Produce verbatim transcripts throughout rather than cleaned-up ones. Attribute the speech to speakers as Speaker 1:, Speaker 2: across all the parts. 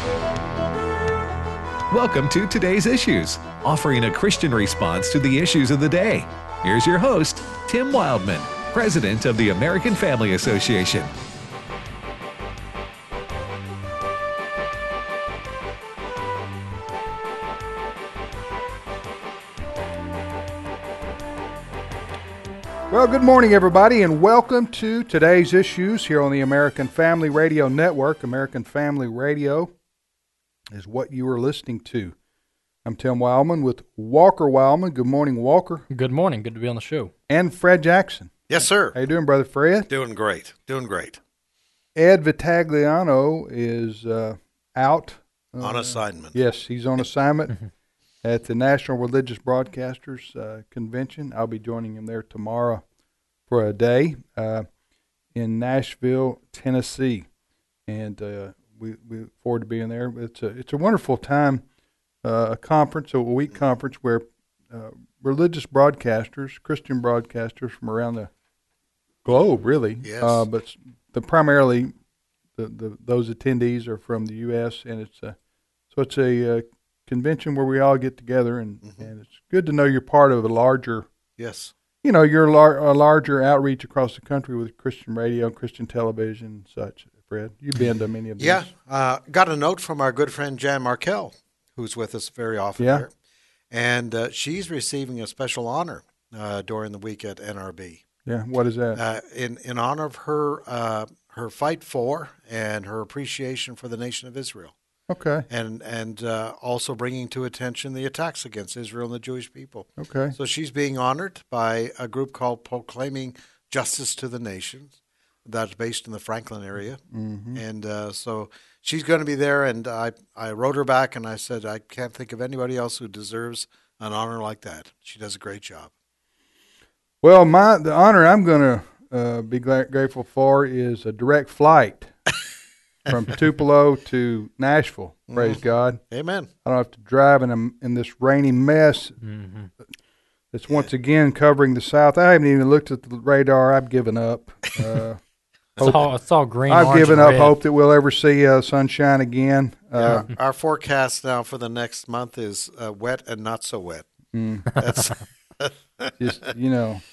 Speaker 1: Welcome to Today's Issues, offering a Christian response to the issues of the day. Here's your host, Tim Wildman, President of the American Family Association.
Speaker 2: Well, good morning, everybody, and welcome to Today's Issues here on the American Family Radio Network. American Family Radio is what you are listening to. I'm Tim Wildman with Walker Wildman. Good morning, Walker.
Speaker 3: Good morning. Good to be on the show.
Speaker 2: And Fred Jackson.
Speaker 4: Yes, sir.
Speaker 2: How you doing, Brother Fred?
Speaker 4: Doing great. Doing great.
Speaker 2: Ed Vitagliano is uh, out. Uh,
Speaker 4: on assignment.
Speaker 2: Yes, he's on assignment at the National Religious Broadcasters uh, Convention. I'll be joining him there tomorrow for a day uh, in Nashville, Tennessee. And uh, we, we look forward to being there. It's a, it's a wonderful time, uh, a conference, a week conference where uh, religious broadcasters, Christian broadcasters from around the globe, really,
Speaker 4: yes.
Speaker 2: uh, but the primarily the, the those attendees are from the U S and it's a, so it's a uh, convention where we all get together, and, mm-hmm. and it's good to know you're part of a larger,
Speaker 4: yes,
Speaker 2: you know, you're lar- a larger outreach across the country with Christian radio, Christian television, and such. Fred, you've been to many of these.
Speaker 4: Yeah, uh, got a note from our good friend Jan Markell, who's with us very often
Speaker 2: yeah.
Speaker 4: here, and uh, she's receiving a special honor uh, during the week at N R B.
Speaker 2: Yeah, what is that?
Speaker 4: Uh, in in honor of her uh, her fight for and her appreciation for the nation of Israel.
Speaker 2: Okay.
Speaker 4: And and uh, also bringing to attention the attacks against Israel and the Jewish people.
Speaker 2: Okay.
Speaker 4: So she's being honored by a group called Proclaiming Justice to the Nations that's based in the Franklin area.
Speaker 2: Mm-hmm.
Speaker 4: And uh, so she's going to be there, and I, I wrote her back and I said, I can't think of anybody else who deserves an honor like that. She does a great job.
Speaker 2: Well, my the honor I'm going to uh, be gra- grateful for is a direct flight from Tupelo to Nashville. Praise
Speaker 4: mm-hmm.
Speaker 2: God.
Speaker 4: Amen.
Speaker 2: I don't have to drive in a, in this rainy mess.
Speaker 3: Mm-hmm.
Speaker 2: It's once again covering the South. I haven't even looked at the radar. I've given up. Uh,
Speaker 3: it's, all, it's all green.
Speaker 2: I've given
Speaker 3: and
Speaker 2: up
Speaker 3: red.
Speaker 2: hope that we'll ever see uh, sunshine again. Uh,
Speaker 4: yeah, our forecast now for the next month is uh, wet and not so wet.
Speaker 2: Mm.
Speaker 4: That's
Speaker 2: just, you know.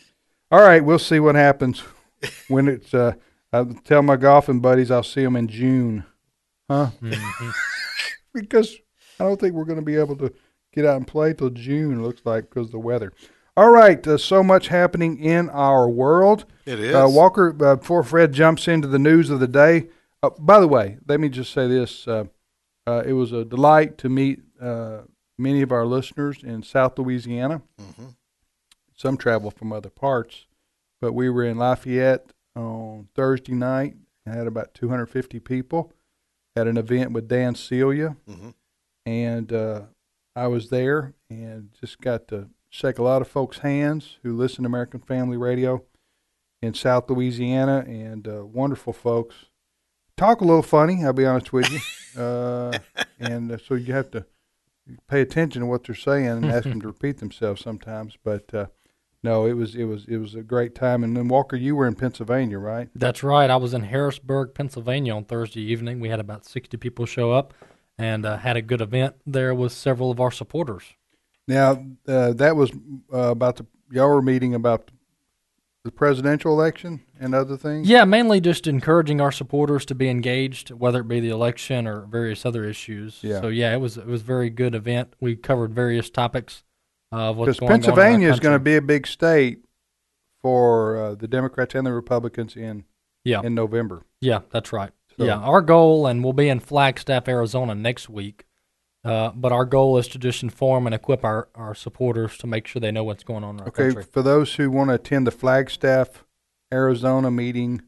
Speaker 2: All right, we'll see what happens when it's. Uh, I tell my golfing buddies I'll see them in June, huh?
Speaker 3: Mm-hmm.
Speaker 2: Because I don't think we're going to be able to get out and play till June. It looks like because of the weather. All right, uh, so much happening in our world.
Speaker 4: It is.
Speaker 2: Uh, Walker, uh, before Fred jumps into the news of the day. Uh, by the way, let me just say this: uh, uh, it was a delight to meet uh, many of our listeners in South Louisiana.
Speaker 4: Mm-hmm.
Speaker 2: Some travel from other parts, but we were in Lafayette on Thursday night and had about two hundred fifty people at an event with Dan Celia,
Speaker 4: mm-hmm.
Speaker 2: and uh, I was there and just got to shake a lot of folks' hands who listen to American Family Radio in South Louisiana, and uh, wonderful folks. Talk a little funny, I'll be honest with you, uh, and uh, so you have to pay attention to what they're saying and ask them to repeat themselves sometimes, but uh, no, it was it was it was a great time. And then Walker, you were in Pennsylvania, right?
Speaker 3: That's right. I was in Harrisburg, Pennsylvania on Thursday evening. We had about sixty people show up and uh, had a good event there with several of our supporters.
Speaker 2: Now, uh, that was uh, about the y'all were meeting about the presidential election and other things.
Speaker 3: Yeah, mainly just encouraging our supporters to be engaged, whether it be the election or various other issues.
Speaker 2: Yeah.
Speaker 3: So yeah, it was it was a very good event. We covered various topics. Uh,
Speaker 2: because Pennsylvania is going to be a big state for uh, the Democrats and the Republicans in
Speaker 3: yeah.
Speaker 2: in November.
Speaker 3: Yeah, that's right.
Speaker 2: So.
Speaker 3: Yeah, our goal, and we'll be in Flagstaff, Arizona next week, uh, but our goal is to just inform and equip our, our supporters to make sure they know what's going on in our
Speaker 2: okay,
Speaker 3: country.
Speaker 2: For those who want to attend the Flagstaff, Arizona meeting,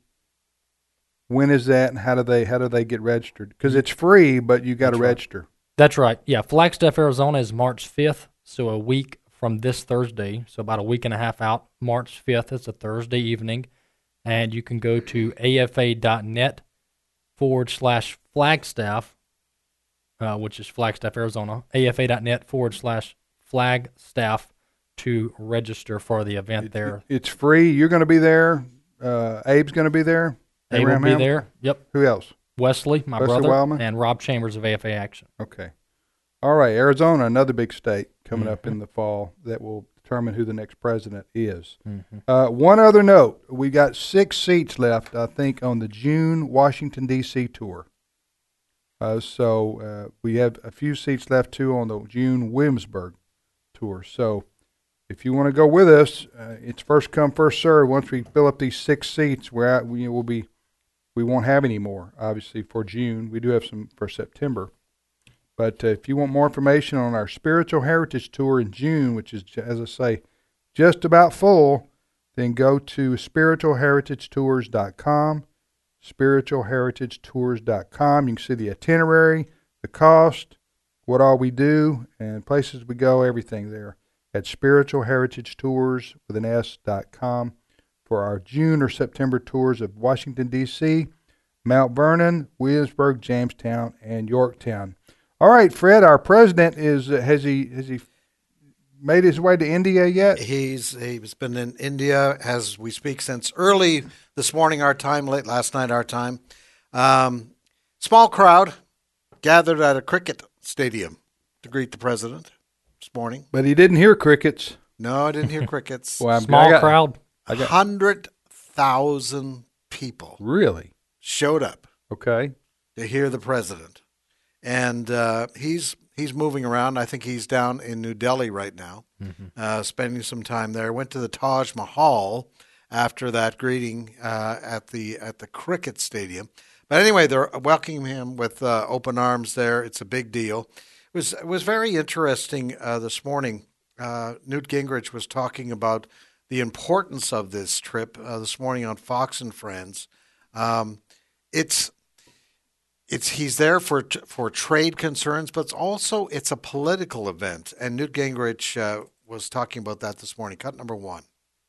Speaker 2: when is that, and how do they how do they get registered? Because it's free, but you got to register.
Speaker 3: Right. That's right. Yeah, Flagstaff, Arizona is March fifth. So a week from this Thursday, so about a week and a half out, March fifth, it's a Thursday evening, and you can go to afa.net forward slash Flagstaff, uh, which is Flagstaff, Arizona, afa.net forward slash Flagstaff to register for the event
Speaker 2: it,
Speaker 3: there.
Speaker 2: It, it's free. You're going to be there. Uh, Abe's going to be there.
Speaker 3: Abe will be there. Yep.
Speaker 2: Who else?
Speaker 3: Wesley, my
Speaker 2: Wesley
Speaker 3: brother,
Speaker 2: Wildman?
Speaker 3: and Rob Chambers of A F A Action.
Speaker 2: Okay. All right, Arizona, another big state coming
Speaker 3: Mm-hmm.
Speaker 2: up in the fall that will determine who the next president is.
Speaker 3: Mm-hmm.
Speaker 2: Uh, one other note, we got six seats left, I think, on the June Washington, D C tour. Uh, so uh, we have a few seats left, too, on the June Williamsburg tour. So if you want to go with us, uh, it's first come, first serve. Once we fill up these six seats, we're at, we will be, we won't have any more, obviously, for June. We do have some for September. But uh, if you want more information on our Spiritual Heritage Tour in June, which is, as I say, just about full, then go to spiritual heritage tours dot com, spiritual heritage tours dot com. You can see the itinerary, the cost, what all we do, and places we go, everything there at spiritual heritage tours with an S dot com for our June or September tours of Washington, D C, Mount Vernon, Williamsburg, Jamestown, and Yorktown. All right, Fred, our president is uh, has he has he made his way to India yet?
Speaker 4: He's he's been in India as we speak since early this morning our time, late last night our time. Um, small crowd gathered at a cricket stadium to greet the president this morning.
Speaker 2: But he didn't hear crickets.
Speaker 4: No, I didn't hear crickets.
Speaker 2: Well, I'm-
Speaker 3: Small
Speaker 2: I got-
Speaker 3: crowd.
Speaker 2: I got-
Speaker 4: Hundred thousand people
Speaker 2: Really?
Speaker 4: showed up
Speaker 2: Okay.
Speaker 4: to hear the president, and uh, he's he's moving around. I think he's down in New Delhi right now,
Speaker 3: Mm-hmm.
Speaker 4: uh, spending some time there. Went to the Taj Mahal after that greeting uh, at the at the cricket stadium. But anyway, they're welcoming him with uh, open arms there. It's a big deal. It was it was very interesting uh, this morning. Uh, Newt Gingrich was talking about the importance of this trip uh, this morning on Fox and Friends. Um, it's it's he's there for for trade concerns, but it's also it's a political event. And Newt Gingrich uh, was talking about that this morning. Cut number one.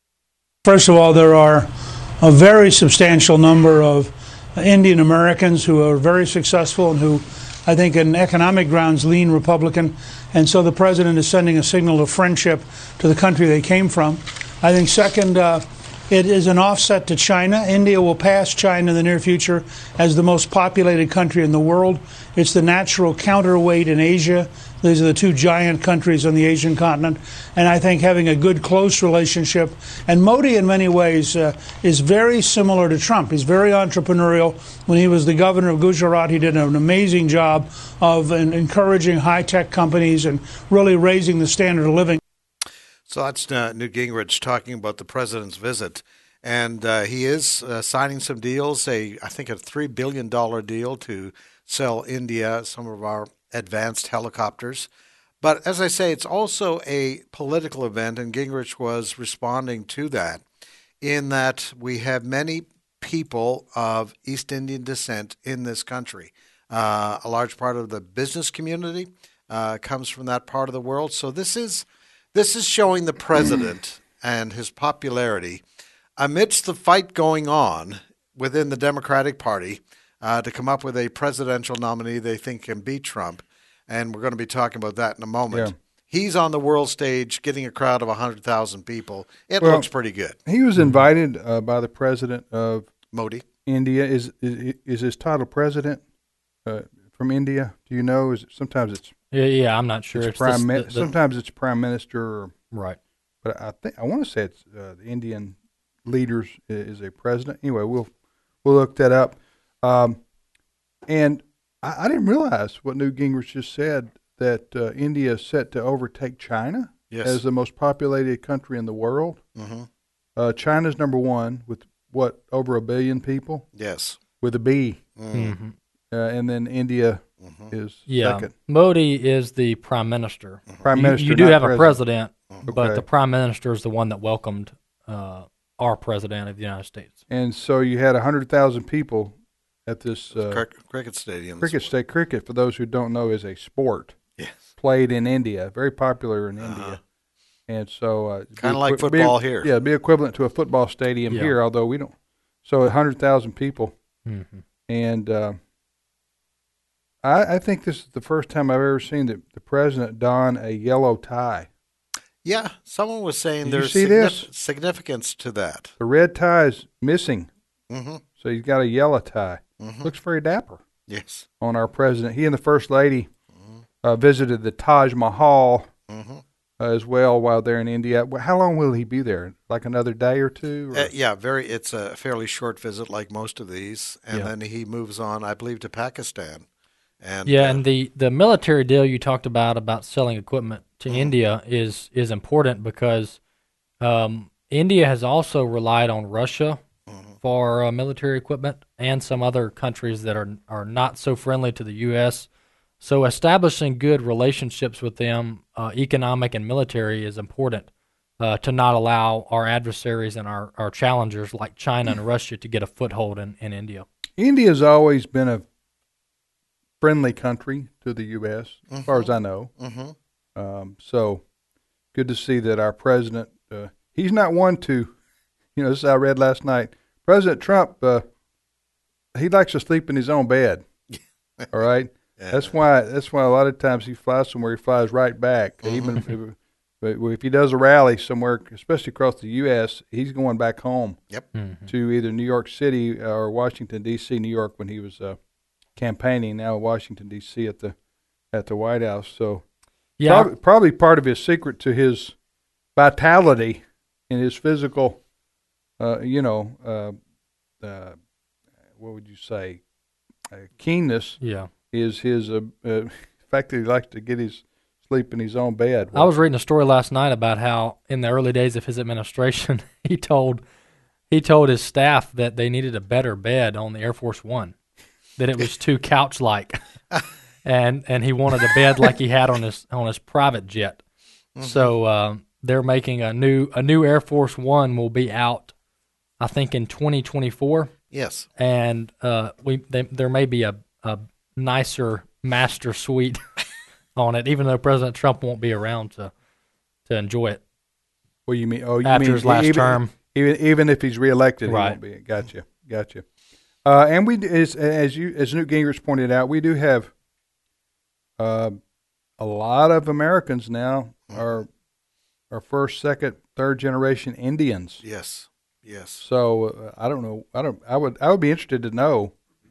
Speaker 5: First of all, there are a very substantial number of Indian Americans who are very successful and who, I think, in economic grounds, lean Republican. And so the president is sending a signal of friendship to the country they came from. I think, second, uh, it is an offset to China. India will pass China in the near future as the most populated country in the world. It's the natural counterweight in Asia. These are the two giant countries on the Asian continent. And I think having a good, close relationship. And Modi, in many ways, uh, is very similar to Trump. He's very entrepreneurial. When he was the governor of Gujarat, he did an amazing job of uh, encouraging high-tech companies and really raising the standard of living.
Speaker 4: So that's uh, Newt Gingrich talking about the president's visit, and uh, he is uh, signing some deals. A I think a three billion dollar deal to sell India some of our advanced helicopters. But as I say, it's also a political event, and Gingrich was responding to that in that we have many people of East Indian descent in this country. Uh, a large part of the business community uh, comes from that part of the world. So this is this is showing the president and his popularity amidst the fight going on within the Democratic Party uh, to come up with a presidential nominee they think can beat Trump. And we're going to be talking about that in a moment.
Speaker 2: Yeah.
Speaker 4: He's on the world stage getting a crowd of one hundred thousand people. It
Speaker 2: Well,
Speaker 4: looks pretty good.
Speaker 2: He was invited uh, by the president of
Speaker 4: Modi.
Speaker 2: India. Is is, is his title president uh, from India? Do you know? Is it, sometimes it's,
Speaker 3: Yeah, yeah, I'm not sure.
Speaker 2: it's
Speaker 3: It's
Speaker 2: prime.
Speaker 3: this-
Speaker 2: mi-
Speaker 3: the- the-
Speaker 2: sometimes it's prime minister. Or,
Speaker 3: right.
Speaker 2: but I think I want to say it's uh, the Indian leaders i- is a president. Anyway, we'll we'll look that up. Um, and I, I didn't realize what Newt Gingrich just said, that uh, India is set to overtake China
Speaker 4: Yes.
Speaker 2: as the most populated country in the world.
Speaker 4: Mm-hmm.
Speaker 2: Uh, China's number one with what, over a billion people
Speaker 4: Yes.
Speaker 2: with a B,
Speaker 3: Mm-hmm.
Speaker 2: uh, and then India
Speaker 4: Mm-hmm.
Speaker 2: is
Speaker 3: Yeah,
Speaker 2: second.
Speaker 3: Modi is the prime minister.
Speaker 2: Prime
Speaker 3: You-
Speaker 2: minister.
Speaker 3: You, do
Speaker 2: not
Speaker 3: have a president, but
Speaker 2: Okay.
Speaker 3: the prime minister is the one that welcomed uh, our president of the United States.
Speaker 2: And so you had a hundred thousand people at this uh,
Speaker 4: Cricket, cricket stadium.
Speaker 2: cricket state. Cricket, for those who don't know, is a sport
Speaker 4: Yes.
Speaker 2: played in India, very popular in
Speaker 4: Uh-huh.
Speaker 2: India. And so, uh, it'd be
Speaker 4: Kinda like
Speaker 2: equi- be-
Speaker 4: football here.
Speaker 2: Yeah, it'd be equivalent to a football stadium
Speaker 3: Yeah.
Speaker 2: here, although we don't. So a hundred thousand people,
Speaker 3: Mm-hmm.
Speaker 2: and uh, I, I think this is the first time I've ever seen the, the president don a yellow tie.
Speaker 4: Yeah, someone was saying
Speaker 2: Did you
Speaker 4: there's
Speaker 2: see
Speaker 4: signif-
Speaker 2: this?
Speaker 4: significance to that.
Speaker 2: The red tie is missing,
Speaker 4: Mm-hmm.
Speaker 2: so he's got a yellow tie.
Speaker 4: Mm-hmm.
Speaker 2: Looks very dapper
Speaker 4: Yes.
Speaker 2: on our president. He and the First Lady uh, visited the Taj Mahal
Speaker 4: Mm-hmm.
Speaker 2: uh, as well while they're in India. Well, how long will he be there? Like another day or two? Or?
Speaker 4: Uh, yeah, very. It's a fairly short visit, like most of these, and
Speaker 3: Yeah.
Speaker 4: then he moves on, I believe, to Pakistan. And
Speaker 3: Yeah,
Speaker 4: uh,
Speaker 3: and the, the military deal you talked about about selling equipment to
Speaker 4: Mhm.
Speaker 3: India is is important because um, India has also relied on Russia
Speaker 4: Mhm.
Speaker 3: for uh, military equipment and some other countries that are are not so friendly to the U S. So establishing good relationships with them, uh, economic and military, is important uh, to not allow our adversaries and our, our challengers like China and Russia to get a foothold in, in India.
Speaker 2: India's always been a friendly country to the U S, as far as I know.
Speaker 4: Mhm.
Speaker 2: Um, so good to see that our president, uh, he's not one to, you know, this I read last night. President Trump, uh, he likes to sleep in his own bed. All right.
Speaker 4: Yeah.
Speaker 2: That's why. That's why a lot of times he flies somewhere, he flies right back.
Speaker 4: Mhm.
Speaker 2: Even if, but if he does a rally somewhere, especially across the U S, he's going back home
Speaker 4: Yep.
Speaker 3: Mm-hmm.
Speaker 2: to either New York City or Washington D C. New York when he was uh, campaigning. Now Washington D C at the at the White House. So
Speaker 3: Yeah,
Speaker 2: prob- probably part of his secret to his vitality and his physical, uh, you know, uh, uh, what would you say, uh, keenness
Speaker 3: yeah.
Speaker 2: is his uh, uh, fact that he likes to get his sleep in his own bed.
Speaker 3: I was reading a story last night about how in the early days of his administration, he told he told his staff that they needed a better bed on the Air Force One, that it was too couch-like, and and he wanted a bed like he had on his on his private jet.
Speaker 4: Mm-hmm.
Speaker 3: So um, they're making a new a new Air Force One will be out, I think, in twenty twenty-four,
Speaker 4: Yes.
Speaker 3: and uh, we they, there may be a, a nicer master suite on it, even though President Trump won't be around to to enjoy it
Speaker 2: What do you mean? Oh, you
Speaker 3: after
Speaker 2: mean
Speaker 3: his last
Speaker 2: even,
Speaker 3: term.
Speaker 2: Even even if he's reelected, he
Speaker 3: Right.
Speaker 2: won't be. Gotcha, gotcha. Uh, and we, as, as you as Newt Gingrich pointed out, we do have uh, a lot of Americans now are are first, second, third generation Indians.
Speaker 4: Yes. Yes.
Speaker 2: So uh, I don't know. I don't. I would. I would be interested to know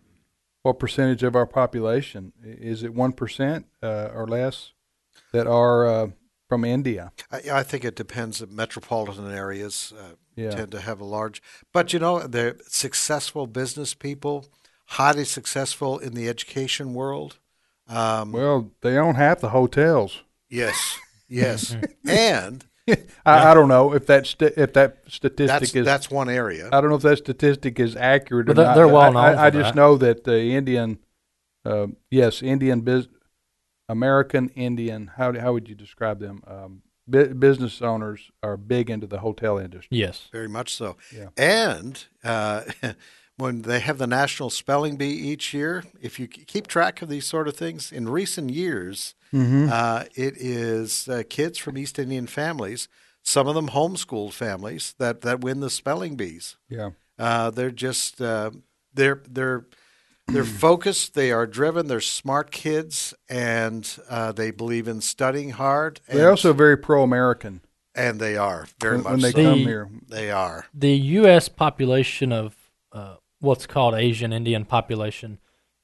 Speaker 2: what percentage of our population is it. One percent uh, or less that are uh, from India.
Speaker 4: I, I think it depends. Metropolitan areas uh,
Speaker 2: Yeah.
Speaker 4: tend to have a large, but you know, they're successful business people, highly successful in the education world. Um,
Speaker 2: Well, they own half the hotels.
Speaker 4: yes, yes, and
Speaker 2: I, I don't know if that st- if that statistic
Speaker 4: that's
Speaker 2: is.
Speaker 4: that's one area.
Speaker 2: I don't know if that statistic is accurate or
Speaker 3: But they're-
Speaker 2: not.
Speaker 3: they're well
Speaker 2: I-
Speaker 3: known
Speaker 2: I, I
Speaker 3: for
Speaker 2: just
Speaker 3: that.
Speaker 2: know that the Indian, uh, yes, Indian biz, American Indian. How do- how would you describe them? Um, bu- business owners are big into the hotel industry.
Speaker 3: Yes.
Speaker 4: Very much so.
Speaker 2: Yeah.
Speaker 4: And uh, when they have the National Spelling Bee each year, if you k- keep track of these sort of things, in recent years,
Speaker 2: Mm-hmm.
Speaker 4: uh, it is uh, kids from East Indian families, some of them homeschooled families, that, that win the spelling bees.
Speaker 2: Yeah.
Speaker 4: Uh, they're just uh, they're they're they're focused. They are driven. They're smart kids, and uh, they believe in studying hard. And,
Speaker 2: They're also very pro-American
Speaker 4: and they are very
Speaker 2: when,
Speaker 4: much
Speaker 2: when they
Speaker 4: so.
Speaker 2: come
Speaker 3: The-
Speaker 2: here.
Speaker 4: They are.
Speaker 3: The U S population of uh, what's called Asian Indian population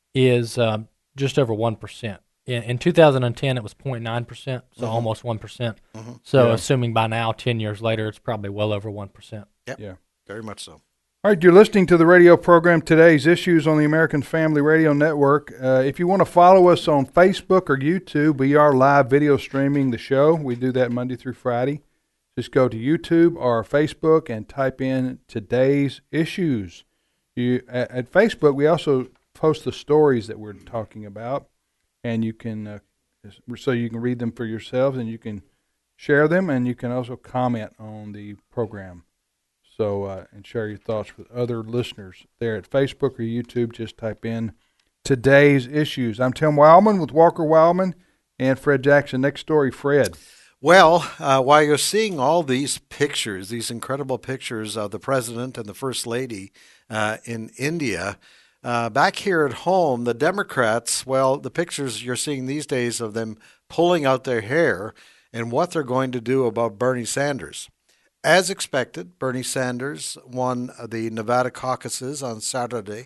Speaker 3: is uh, just over one percent. In, in two thousand ten, it was zero point nine percent, so
Speaker 4: Mhm.
Speaker 3: almost one percent.
Speaker 4: Mhm.
Speaker 3: So,
Speaker 2: Yeah.
Speaker 3: assuming by now, ten years later, it's probably well over one percent.
Speaker 2: Yeah.
Speaker 4: Very much so.
Speaker 2: All right, you're listening to the radio program Today's Issues on the American Family Radio Network. Uh, if you want to follow us on Facebook or YouTube, we are live video streaming the show. We do that Monday through Friday. Just go to YouTube or Facebook and type in Today's Issues. You at, at Facebook, we also post the stories that we're talking about, and you can uh, so you can read them for yourselves, and you can share them, and you can also comment on the program. So, uh, and share your thoughts with other listeners there at Facebook or YouTube. Just type in Today's Issues. I'm Tim Wildman with Walker Wildman and Fred Jackson. Next story, Fred.
Speaker 4: Well, uh, while you're seeing all these pictures, these incredible pictures of the president and the first lady uh, in India, uh, back here at home, the Democrats, well, the pictures you're seeing these days of them pulling out their hair and what they're going to do about Bernie Sanders. As expected, Bernie Sanders won the Nevada caucuses on Saturday.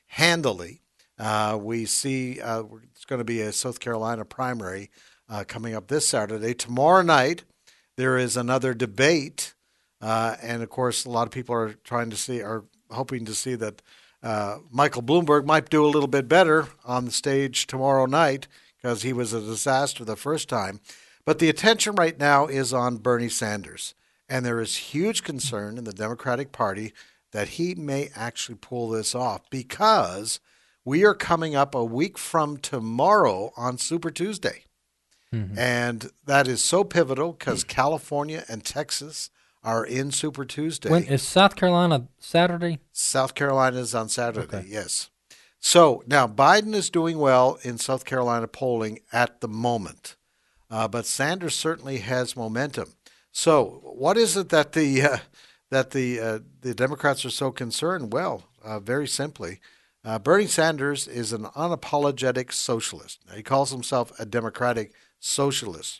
Speaker 4: handily. Uh, we see uh, it's going to be a South Carolina primary uh, coming up this Saturday. Tomorrow night, there is another debate, uh, and of course, a lot of people are trying to see, are hoping to see that uh, Michael Bloomberg might do a little bit better on the stage tomorrow night because he was a disaster the first time. But the attention right now is on Bernie Sanders, and there is huge concern in the Democratic Party that he may actually pull this off because we are coming up a week from tomorrow on Super Tuesday. Mm-hmm. And that is so pivotal because mm-hmm. California and Texas are in Super Tuesday.
Speaker 3: When is South Carolina Saturday?
Speaker 4: South Carolina is on Saturday,
Speaker 3: okay.
Speaker 4: Yes. So now Biden is doing well in South Carolina polling at the moment, uh, but Sanders certainly has momentum. So what is it that the uh, that the uh, the Democrats are so concerned? Well, uh, very simply, uh, Bernie Sanders is an unapologetic socialist. Now, he calls himself a democratic socialist.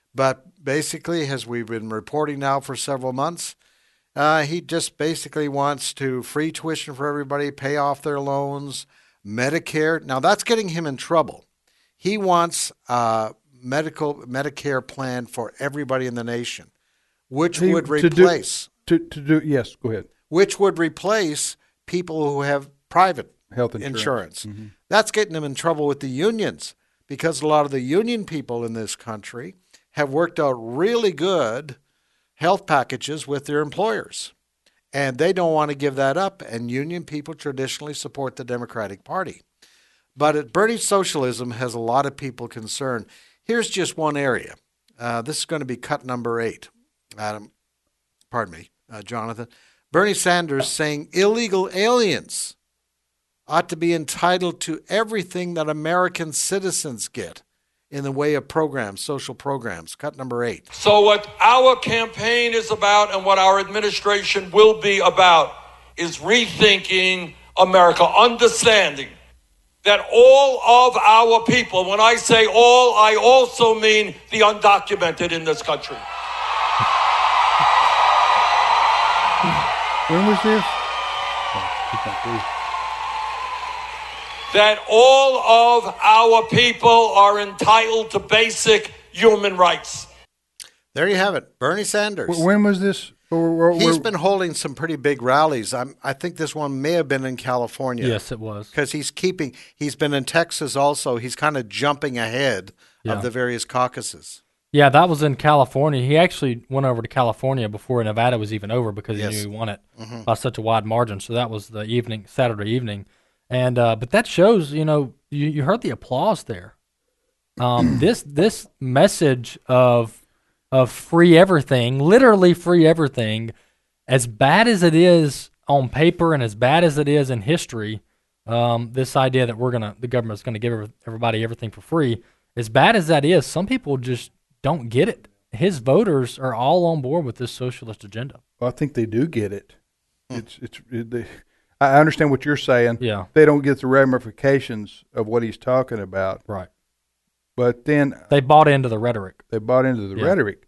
Speaker 4: But basically, as we've been reporting now for several months, uh, he just basically wants to free tuition for everybody, pay off their loans, Medicare. Now, that's getting him in trouble. He wants a medical Medicare plan for everybody in the nation, which
Speaker 2: he,
Speaker 4: would replace
Speaker 2: to do, to, to do yes, go ahead.
Speaker 4: Which would replace people who have private
Speaker 2: health insurance.
Speaker 4: insurance.
Speaker 2: Mm-hmm.
Speaker 4: That's getting him in trouble with the unions because a lot of the union people in this country have worked out really good health packages with their employers. And they don't want to give that up. And union people traditionally support the Democratic Party. But at Bernie socialism has a lot of people concerned. Here's just one area. Uh, this is going to be cut number eight. Adam, pardon me, uh, Jonathan. Bernie Sanders saying illegal aliens ought to be entitled to everything that American citizens get in the way of programs, social programs. Cut number eight.
Speaker 6: So what our campaign is about and what our administration will be about is rethinking America, understanding that all of our people, when I say all, I also mean the undocumented in this country.
Speaker 2: When was this?
Speaker 6: That all of our people are entitled to basic human rights.
Speaker 4: There you have it, Bernie Sanders.
Speaker 2: When was this? Or, or,
Speaker 4: he's been holding some pretty big rallies. I'm, I think this one may have been in California.
Speaker 3: Yes, it was.
Speaker 4: Because he's keeping, he's been in Texas also. He's kind of jumping ahead yeah. of the various caucuses.
Speaker 3: Yeah, that was in California. He actually went over to California before Nevada was even over because
Speaker 4: yes.
Speaker 3: he knew he won it
Speaker 4: mm-hmm.
Speaker 3: by such a wide margin. So that was the evening, Saturday evening. And uh, but that shows, you know, you, you heard the applause there. Um, this this message of of free everything, literally free everything, as bad as it is on paper and as bad as it is in history, um, this idea that we're gonna the government's gonna give everybody everything for free, as bad as that is, some people just don't get it. His voters are all on board with this socialist agenda.
Speaker 2: Well, I think they do get it. It's it's it, they, I understand what you're saying.
Speaker 3: Yeah.
Speaker 2: They don't get the ramifications of what he's talking about.
Speaker 3: Right.
Speaker 2: But then
Speaker 3: they bought into the rhetoric.
Speaker 2: They bought into the
Speaker 3: yeah.
Speaker 2: rhetoric.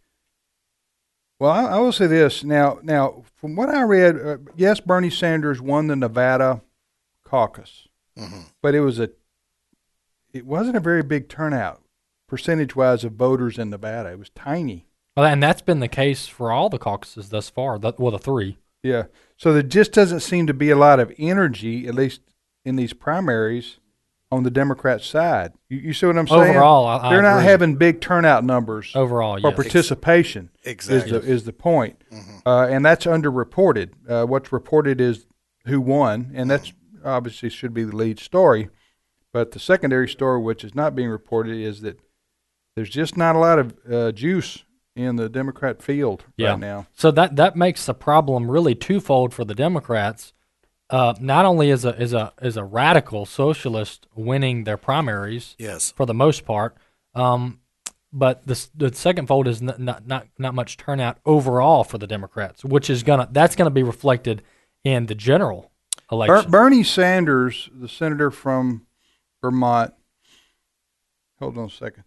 Speaker 2: Well, I, I will say this now. Now, from what I read, uh, yes, Bernie Sanders won the Nevada caucus,
Speaker 4: mm-hmm.
Speaker 2: but it was a it wasn't a very big turnout percentage-wise of voters in Nevada. It was tiny.
Speaker 3: Well, and that's been the case for all the caucuses thus far. The, well, the three.
Speaker 2: Yeah. So there just doesn't seem to be a lot of energy, at least in these primaries, on the Democrat side. You, you see what I'm saying?
Speaker 3: Overall, I, I
Speaker 2: they're not
Speaker 3: agree.
Speaker 2: having big turnout numbers.
Speaker 3: Overall,
Speaker 2: or
Speaker 3: yes.
Speaker 2: participation.
Speaker 4: Exactly.
Speaker 2: is the is the point,
Speaker 4: mm-hmm.
Speaker 2: uh, and that's underreported. Uh, what's reported is who won, and that's obviously should be the lead story. But the secondary story, which is not being reported, is that there's just not a lot of uh, juice in the Democrat field
Speaker 3: yeah.
Speaker 2: right now.
Speaker 3: So that that makes the problem really twofold for the Democrats. Uh, not only is a is a is a radical socialist winning their primaries,
Speaker 4: yes,
Speaker 3: for the most part, um, but the the second fold is not, not not not much turnout overall for the Democrats, which is gonna that's gonna be reflected in the general election.
Speaker 2: Ber- Bernie Sanders, the senator from Vermont. Hold on a second.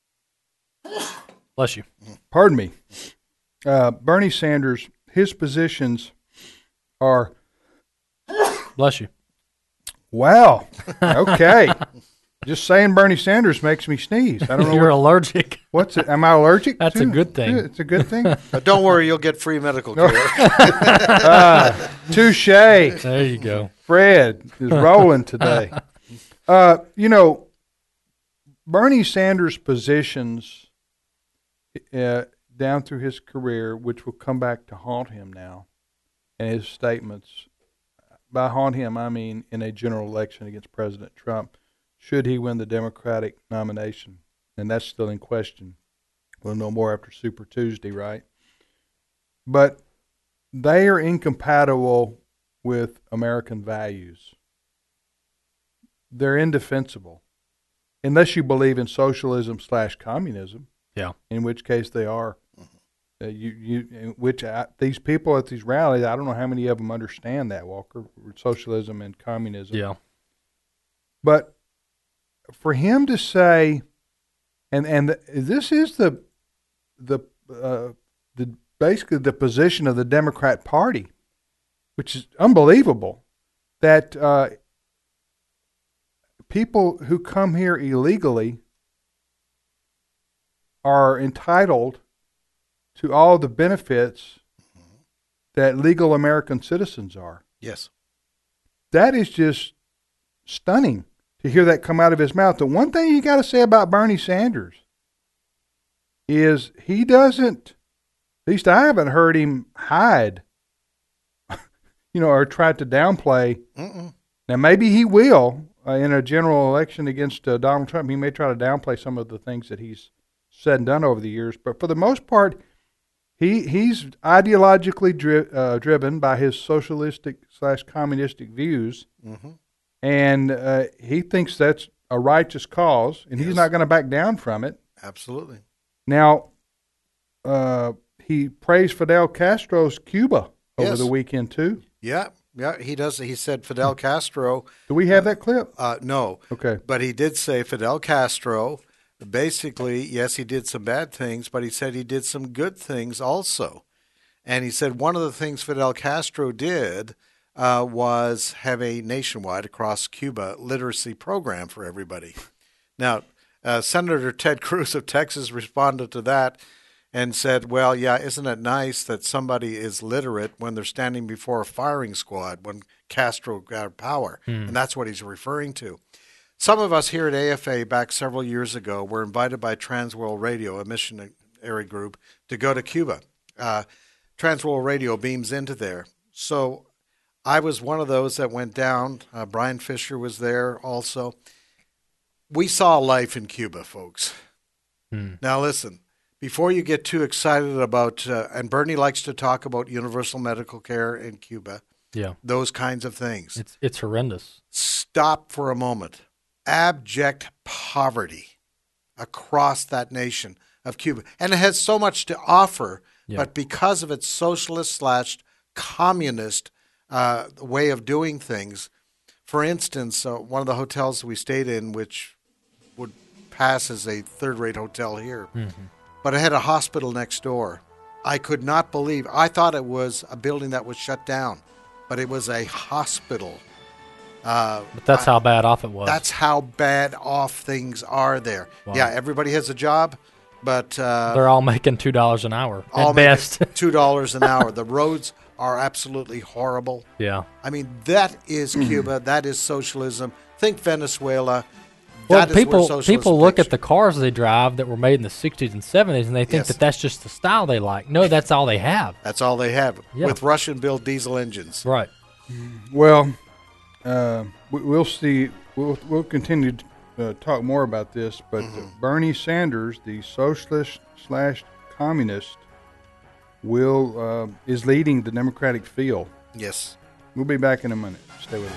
Speaker 3: Bless you.
Speaker 2: Pardon me. Uh, Bernie Sanders, his positions are.
Speaker 3: Bless you.
Speaker 2: Wow. Okay. Just saying Bernie Sanders makes me sneeze. I don't know.
Speaker 3: You're
Speaker 2: what,
Speaker 3: allergic.
Speaker 2: What's it? Am I allergic?
Speaker 3: That's
Speaker 2: to?
Speaker 3: a good thing.
Speaker 2: It's a good thing.
Speaker 4: But don't worry, you'll get free medical care.
Speaker 2: uh, touche.
Speaker 3: There you go.
Speaker 2: Fred is rolling today. Uh, you know, Bernie Sanders' positions uh, down through his career, which will come back to haunt him now, and his statements, by haunt him, I mean in a general election against President Trump, should he win the Democratic nomination, and that's still in question. We'll know more after Super Tuesday, right? But they are incompatible with American values. They're indefensible, unless you believe in socialism slash communism.
Speaker 3: Yeah.
Speaker 2: In which case they are. Uh, you you in which I, these people at these rallies, I don't know how many of them understand that, Walker, socialism and communism.
Speaker 3: Yeah.
Speaker 2: But for him to say, and and the, this is the the uh, the basically the position of the Democrat Party, which is unbelievable, that uh, people who come here illegally are entitled to all the benefits that legal American citizens are.
Speaker 4: Yes.
Speaker 2: That is just stunning to hear that come out of his mouth. The one thing you got to say about Bernie Sanders is he doesn't, at least I haven't heard him hide, you know, or try to downplay.
Speaker 4: Mm-mm.
Speaker 2: Now, maybe he will uh, in a general election against uh, Donald Trump. He may try to downplay some of the things that he's said and done over the years. But for the most part, he he's ideologically dri- uh, driven by his socialistic slash communistic views. Mm-hmm. And uh, he thinks that's a righteous cause, and yes. he's not going to back down from it.
Speaker 4: Absolutely.
Speaker 2: Now, uh, he praised Fidel Castro's Cuba over
Speaker 4: yes.
Speaker 2: the weekend, too.
Speaker 4: Yeah, yeah, he does. He said Fidel Castro.
Speaker 2: Do we have that clip?
Speaker 4: Uh, no.
Speaker 2: Okay.
Speaker 4: But he did say Fidel Castro, basically, yes, he did some bad things, but he said he did some good things also. And he said one of the things Fidel Castro did Uh, was have a nationwide, across Cuba, literacy program for everybody. Now, uh, Senator Ted Cruz of Texas responded to that and said, well, yeah, isn't it nice that somebody is literate when they're standing before a firing squad when Castro got power? Mm. And that's what he's referring to. Some of us here at A F A back several years ago were invited by Transworld Radio, a missionary group, to go to Cuba. Uh, Transworld Radio beams into there. So I was one of those that went down. Uh, Brian Fisher was there also. We saw life in Cuba, folks. Hmm. Now, listen, before you get too excited about, uh, and Bernie likes to talk about universal medical care in Cuba,
Speaker 3: yeah,
Speaker 4: those kinds of things.
Speaker 3: It's it's horrendous.
Speaker 4: Stop for a moment. Abject poverty across that nation of Cuba. And it has so much to offer, yeah. but because of its socialist slash communist Uh, way of doing things. For instance, uh, one of the hotels we stayed in, which would pass as a third-rate hotel here, mm-hmm. but it had a hospital next door. I could not believe, I thought it was a building that was shut down, but it was a hospital. Uh,
Speaker 3: but that's I, how bad off it was.
Speaker 4: That's how bad off things are there. Wow. Yeah, everybody has a job, but uh,
Speaker 3: they're all making two dollars an hour
Speaker 4: all
Speaker 3: at best.
Speaker 4: two dollars an hour. The roads are absolutely horrible.
Speaker 3: Yeah.
Speaker 4: I mean, that is Cuba. That is socialism. Think Venezuela.
Speaker 3: Well,
Speaker 4: that is
Speaker 3: people
Speaker 4: where socialism
Speaker 3: people look
Speaker 4: takes
Speaker 3: at the cars they drive that were made in the sixties and seventies, and they think
Speaker 4: yes.
Speaker 3: that that's just the style they like. No, that's all they have.
Speaker 4: That's all they have,
Speaker 3: yeah.
Speaker 4: with Russian-built diesel engines.
Speaker 3: Right.
Speaker 2: Well, uh, we'll see. We'll, we'll continue to uh, talk more about this, but mm-hmm. uh, Bernie Sanders, the socialist slash communist, will uh, is leading the Democratic field.
Speaker 4: Yes.
Speaker 2: We'll be back in a minute. Stay with us.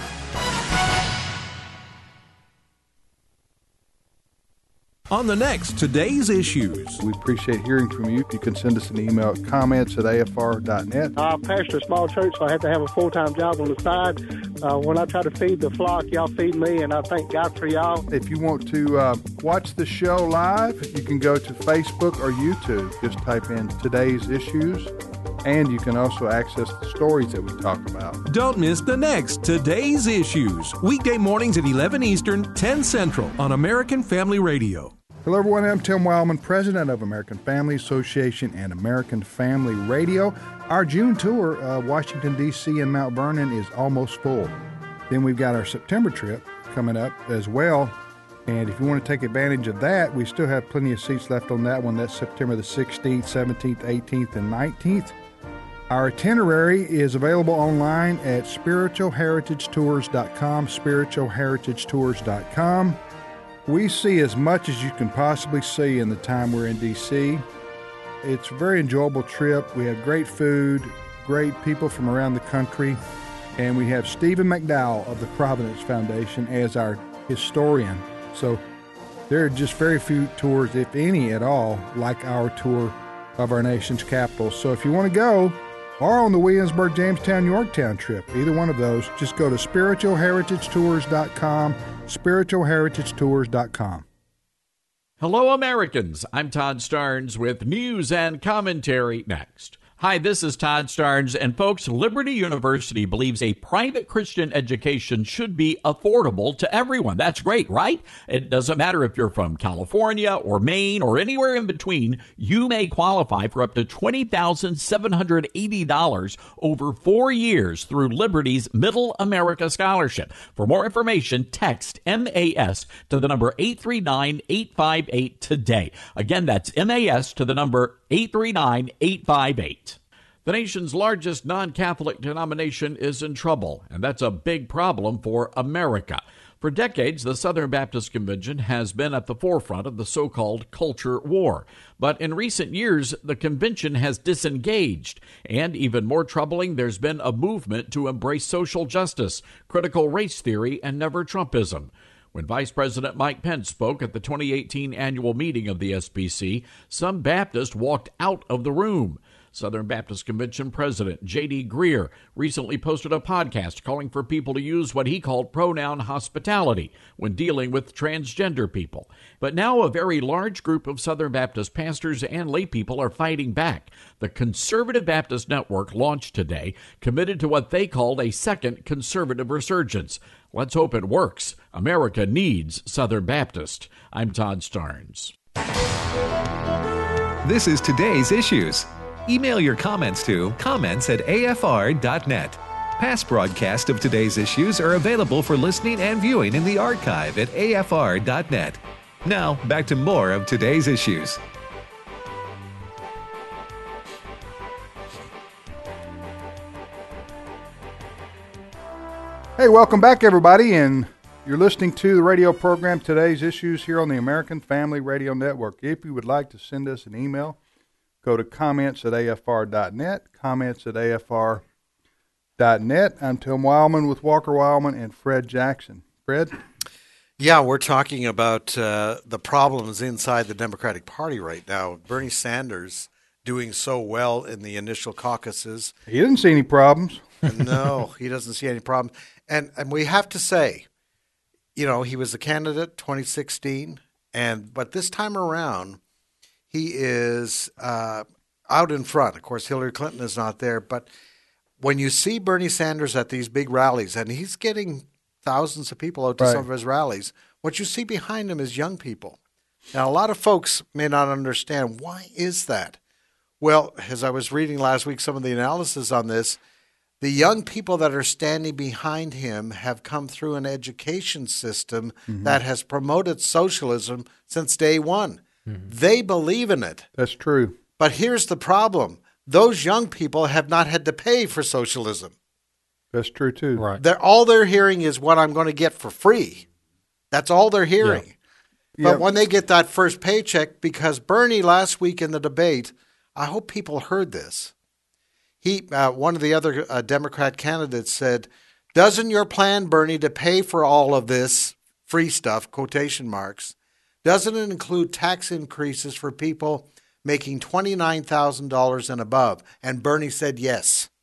Speaker 1: On the next Today's Issues.
Speaker 2: We appreciate hearing from you. You can send us an email at comments at A F R dot net.
Speaker 7: I pastor a small church, so I have to have a full-time job on the side. Uh, when I try to feed the flock, y'all feed me, and I thank God for y'all.
Speaker 2: If you want to uh, watch the show live, you can go to Facebook or YouTube. Just type in Today's Issues. and you can also access the stories that we talk about.
Speaker 8: Don't miss the next Today's Issues, weekday mornings at eleven Eastern, ten Central on American Family Radio.
Speaker 2: Hello, everyone. I'm Tim Wildman, president of American Family Association and American Family Radio. Our June tour, uh, Washington, D C and Mount Vernon, is almost full. Then we've got our September trip coming up as well. And if you want to take advantage of that, we still have plenty of seats left on that one. That's September the sixteenth, seventeenth, eighteenth, and nineteenth. Our itinerary is available online at spiritual heritage tours dot com, spiritual heritage tours dot com. We see as much as you can possibly see in the time we're in D C. It's a very enjoyable trip. We have great food, great people from around the country, and we have Stephen McDowell of the Providence Foundation as our historian. So there are just very few tours, if any at all, like our tour of our nation's capital. So if you want to go, or on the Williamsburg, Jamestown, Yorktown trip, either one of those, just go to spiritual heritage tours dot com, spiritual heritage tours dot com.
Speaker 9: Hello, Americans. I'm Todd Starnes with news and commentary next. Hi, this is Todd Starnes, and folks, Liberty University believes a private Christian education should be affordable to everyone. That's great, right? It doesn't matter if you're from California or Maine or anywhere in between, you may qualify for up to twenty thousand seven hundred eighty dollars over four years through Liberty's Middle America Scholarship. For more information, text M A S to the number eight three nine, eight five eight today. Again, that's M A S to the number eight three nine, eight five eight. The nation's largest non-Catholic denomination is in trouble, and that's a big problem for America. For decades, the Southern Baptist Convention has been at the forefront of the so-called culture war. But in recent years, the convention has disengaged. And even more troubling, there's been a movement to embrace social justice, critical race theory, and never-Trumpism. When Vice President Mike Pence spoke at the twenty eighteen annual meeting of the S B C, some Baptists walked out of the room. Southern Baptist Convention President J D Greer recently posted a podcast calling for people to use what he called pronoun hospitality when dealing with transgender people. But now a very large group of Southern Baptist pastors and lay people are fighting back. The Conservative Baptist Network launched today, committed to what they called a second conservative resurgence. Let's hope it works. America needs Southern Baptist. I'm Todd Starnes.
Speaker 1: This is Today's Issues. Email your comments to comments at A F R dot net. Past broadcasts of Today's Issues are available for listening and viewing in the archive at A F R dot net. Now, back to more of Today's Issues.
Speaker 2: Hey, welcome back, everybody, and you're listening to the radio program Today's Issues here on the American Family Radio Network. If you would like to send us an email, go to comments at A F R dot net, comments at A F R dot net. I'm Tim Wildman with Walker Wildman and Fred Jackson. Fred?
Speaker 4: Yeah, we're talking about uh, the problems inside the Democratic Party right now. Bernie Sanders doing so well in the initial caucuses.
Speaker 2: He didn't see any problems.
Speaker 4: No, he doesn't see any problems. And and we have to say, you know, he was a candidate twenty sixteen, and but this time around, he is uh, out in front. Of course, Hillary Clinton is not there. But when you see Bernie Sanders at these big rallies, and he's getting thousands of people out to
Speaker 2: right.
Speaker 4: some of his rallies, what you see behind him is young people. Now, a lot of folks may not understand, why is that? Well, as I was reading last week some of the analysis on this, the young people that are standing behind him have come through an education system mm-hmm. that has promoted socialism since day one. Mm-hmm. They believe in it.
Speaker 2: That's true.
Speaker 4: But here's the problem. Those young people have not had to pay for socialism.
Speaker 2: That's true, too.
Speaker 3: Right.
Speaker 4: They're, all they're hearing is what I'm going to get for free. That's all they're hearing. Yeah. But yeah. when they get that first paycheck, because Bernie last week in the debate, I hope people heard this. He, uh, one of the other uh, Democrat candidates said, doesn't your plan, Bernie, to pay for all of this free stuff, quotation marks, doesn't it include tax increases for people making twenty-nine thousand dollars and above? And Bernie said yes.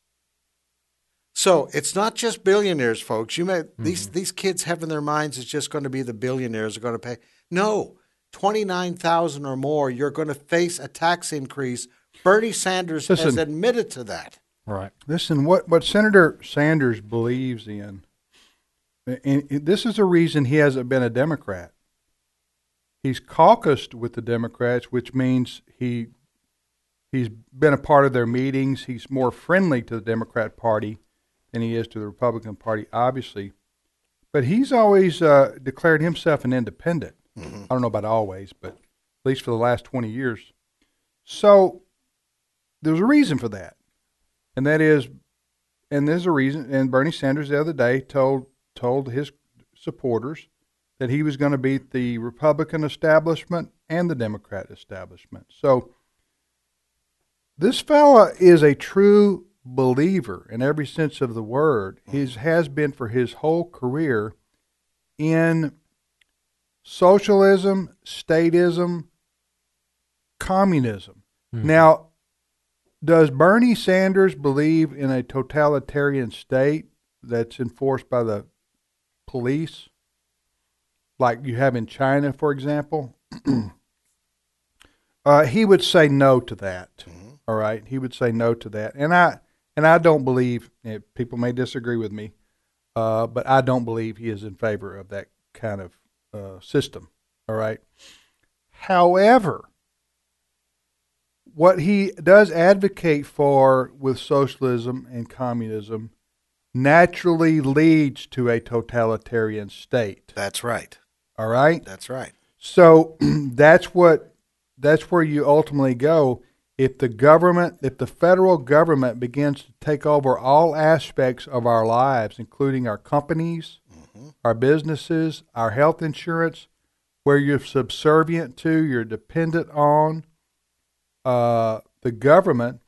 Speaker 4: So it's not just billionaires, folks. You may mm-hmm. these these kids have in their minds it's just going to be the billionaires are going to pay. No, twenty-nine thousand or more, you're going to face a tax increase Bernie Sanders
Speaker 2: Listen,
Speaker 4: has admitted to that.
Speaker 3: Right.
Speaker 2: Listen, what, what Senator Sanders believes in, and this is the reason he hasn't been a Democrat. He's caucused with the Democrats, which means he he's been a part of their meetings. He's more friendly to the Democrat Party than he is to the Republican Party, obviously. But he's always uh, declared himself an independent. Mm-hmm. I don't know about always, but at least for the last twenty years. So there's a reason for that. And that is, and there's a reason, and Bernie Sanders the other day told told his supporters that he was going to beat the Republican establishment and the Democrat establishment. So this fella is a true believer in every sense of the word. He has been for his whole career in socialism, statism, communism. Mm-hmm. Now, does Bernie Sanders believe in a totalitarian state that's enforced by the police, like you have in China, for example? uh, he would say no to that. Mm-hmm. All right, he would say no to that, and I and I don't believe. People may disagree with me, uh, but I don't believe he is in favor of that kind of uh, system. All right. However, what he does advocate for with socialism and communism naturally leads to a totalitarian state.
Speaker 4: That's right.
Speaker 2: All right?
Speaker 4: That's right.
Speaker 2: So that's what that's where you ultimately go if the government, if the federal government begins to take over all aspects of our lives, including our companies, mm-hmm. our businesses, our health insurance, where you're subservient to, you're dependent on, Uh, the government,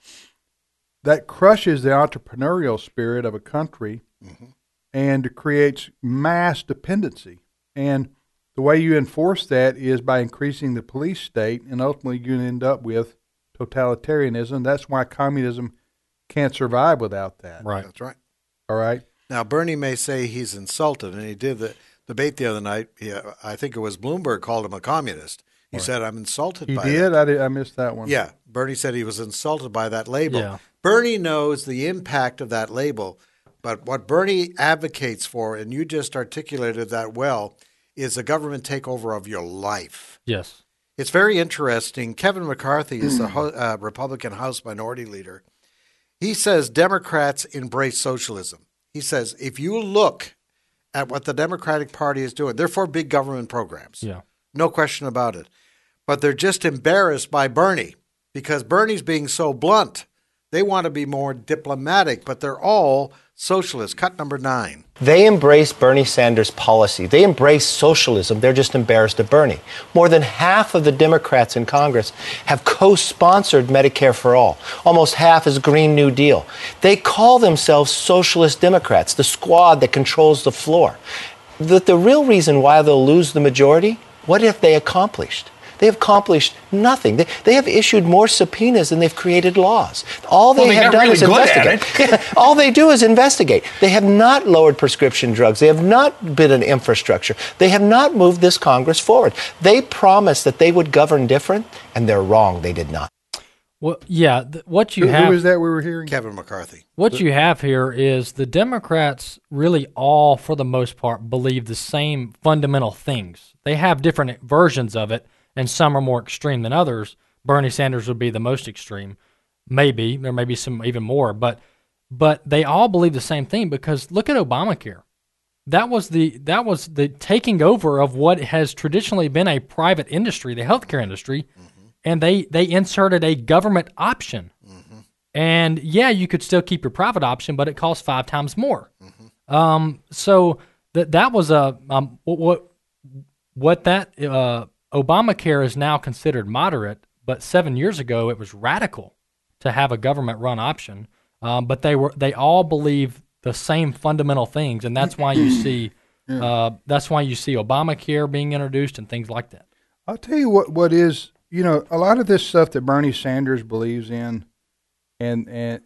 Speaker 2: that crushes the entrepreneurial spirit of a country mm-hmm. and creates mass dependency. And the way you enforce that is by increasing the police state, and ultimately you end up with totalitarianism. That's why communism can't survive without that.
Speaker 3: Right.
Speaker 4: That's right.
Speaker 2: All right.
Speaker 4: Now, Bernie may say he's insulted, and he did the debate the other night. He, I think it was Bloomberg called him a communist. He right. said, I'm insulted
Speaker 2: he
Speaker 4: by
Speaker 2: did?
Speaker 4: that.
Speaker 2: I did? I missed that one.
Speaker 4: Yeah. Bernie said he was insulted by that label.
Speaker 3: Yeah.
Speaker 4: Bernie knows the impact of that label, but what Bernie advocates for, and you just articulated that well, is a government takeover of your life.
Speaker 3: Yes.
Speaker 4: It's very interesting. Kevin McCarthy is the uh, Republican House Minority Leader. He says Democrats embrace socialism. He says if you look at what the Democratic Party is doing, they're for big government programs.
Speaker 3: Yeah.
Speaker 4: No question about it. But they're just embarrassed by Bernie because Bernie's being so blunt. They want to be more diplomatic, but they're all socialists. Cut number nine.
Speaker 10: They embrace Bernie Sanders' policy. They embrace socialism. They're just embarrassed of Bernie. More than half of the Democrats in Congress have co-sponsored Medicare for All. Almost half is Green New Deal. They call themselves socialist Democrats, the squad that controls the floor. The, the real reason why they'll lose the majority, what have they accomplished? They have accomplished nothing. They, they have issued more subpoenas than they've created laws. All they
Speaker 11: well,
Speaker 10: have done
Speaker 11: really
Speaker 10: is investigate. Yeah, all they do is investigate. They have not lowered prescription drugs. They have not built an infrastructure. They have not moved this Congress forward. They promised that they would govern different, and they're wrong. They did not.
Speaker 3: Well, yeah, th- what you
Speaker 2: who,
Speaker 3: have...
Speaker 2: Who is that we were hearing?
Speaker 4: Kevin McCarthy.
Speaker 3: What you have here is the Democrats really all, for the most part, believe the same fundamental things. They have different versions of it, and some are more extreme than others. Bernie Sanders would be the most extreme. Maybe. There may be some even more. But but they all believe the same thing because look at Obamacare. That was the that was the taking over of what has traditionally been a private industry, the healthcare industry, mm-hmm. and they, they inserted a government option. Mm-hmm. And, yeah, you could still keep your private option, but it costs five times more. Mm-hmm. Um, so that that was a um, what what that uh, Obamacare is now considered moderate, but seven years ago it was radical to have a government-run option. Um, but they were they all believe the same fundamental things, and that's why you see yeah. uh, that's why you see Obamacare being introduced and things like that.
Speaker 2: I'll tell you what what is you know a lot of this stuff that Bernie Sanders believes in, and and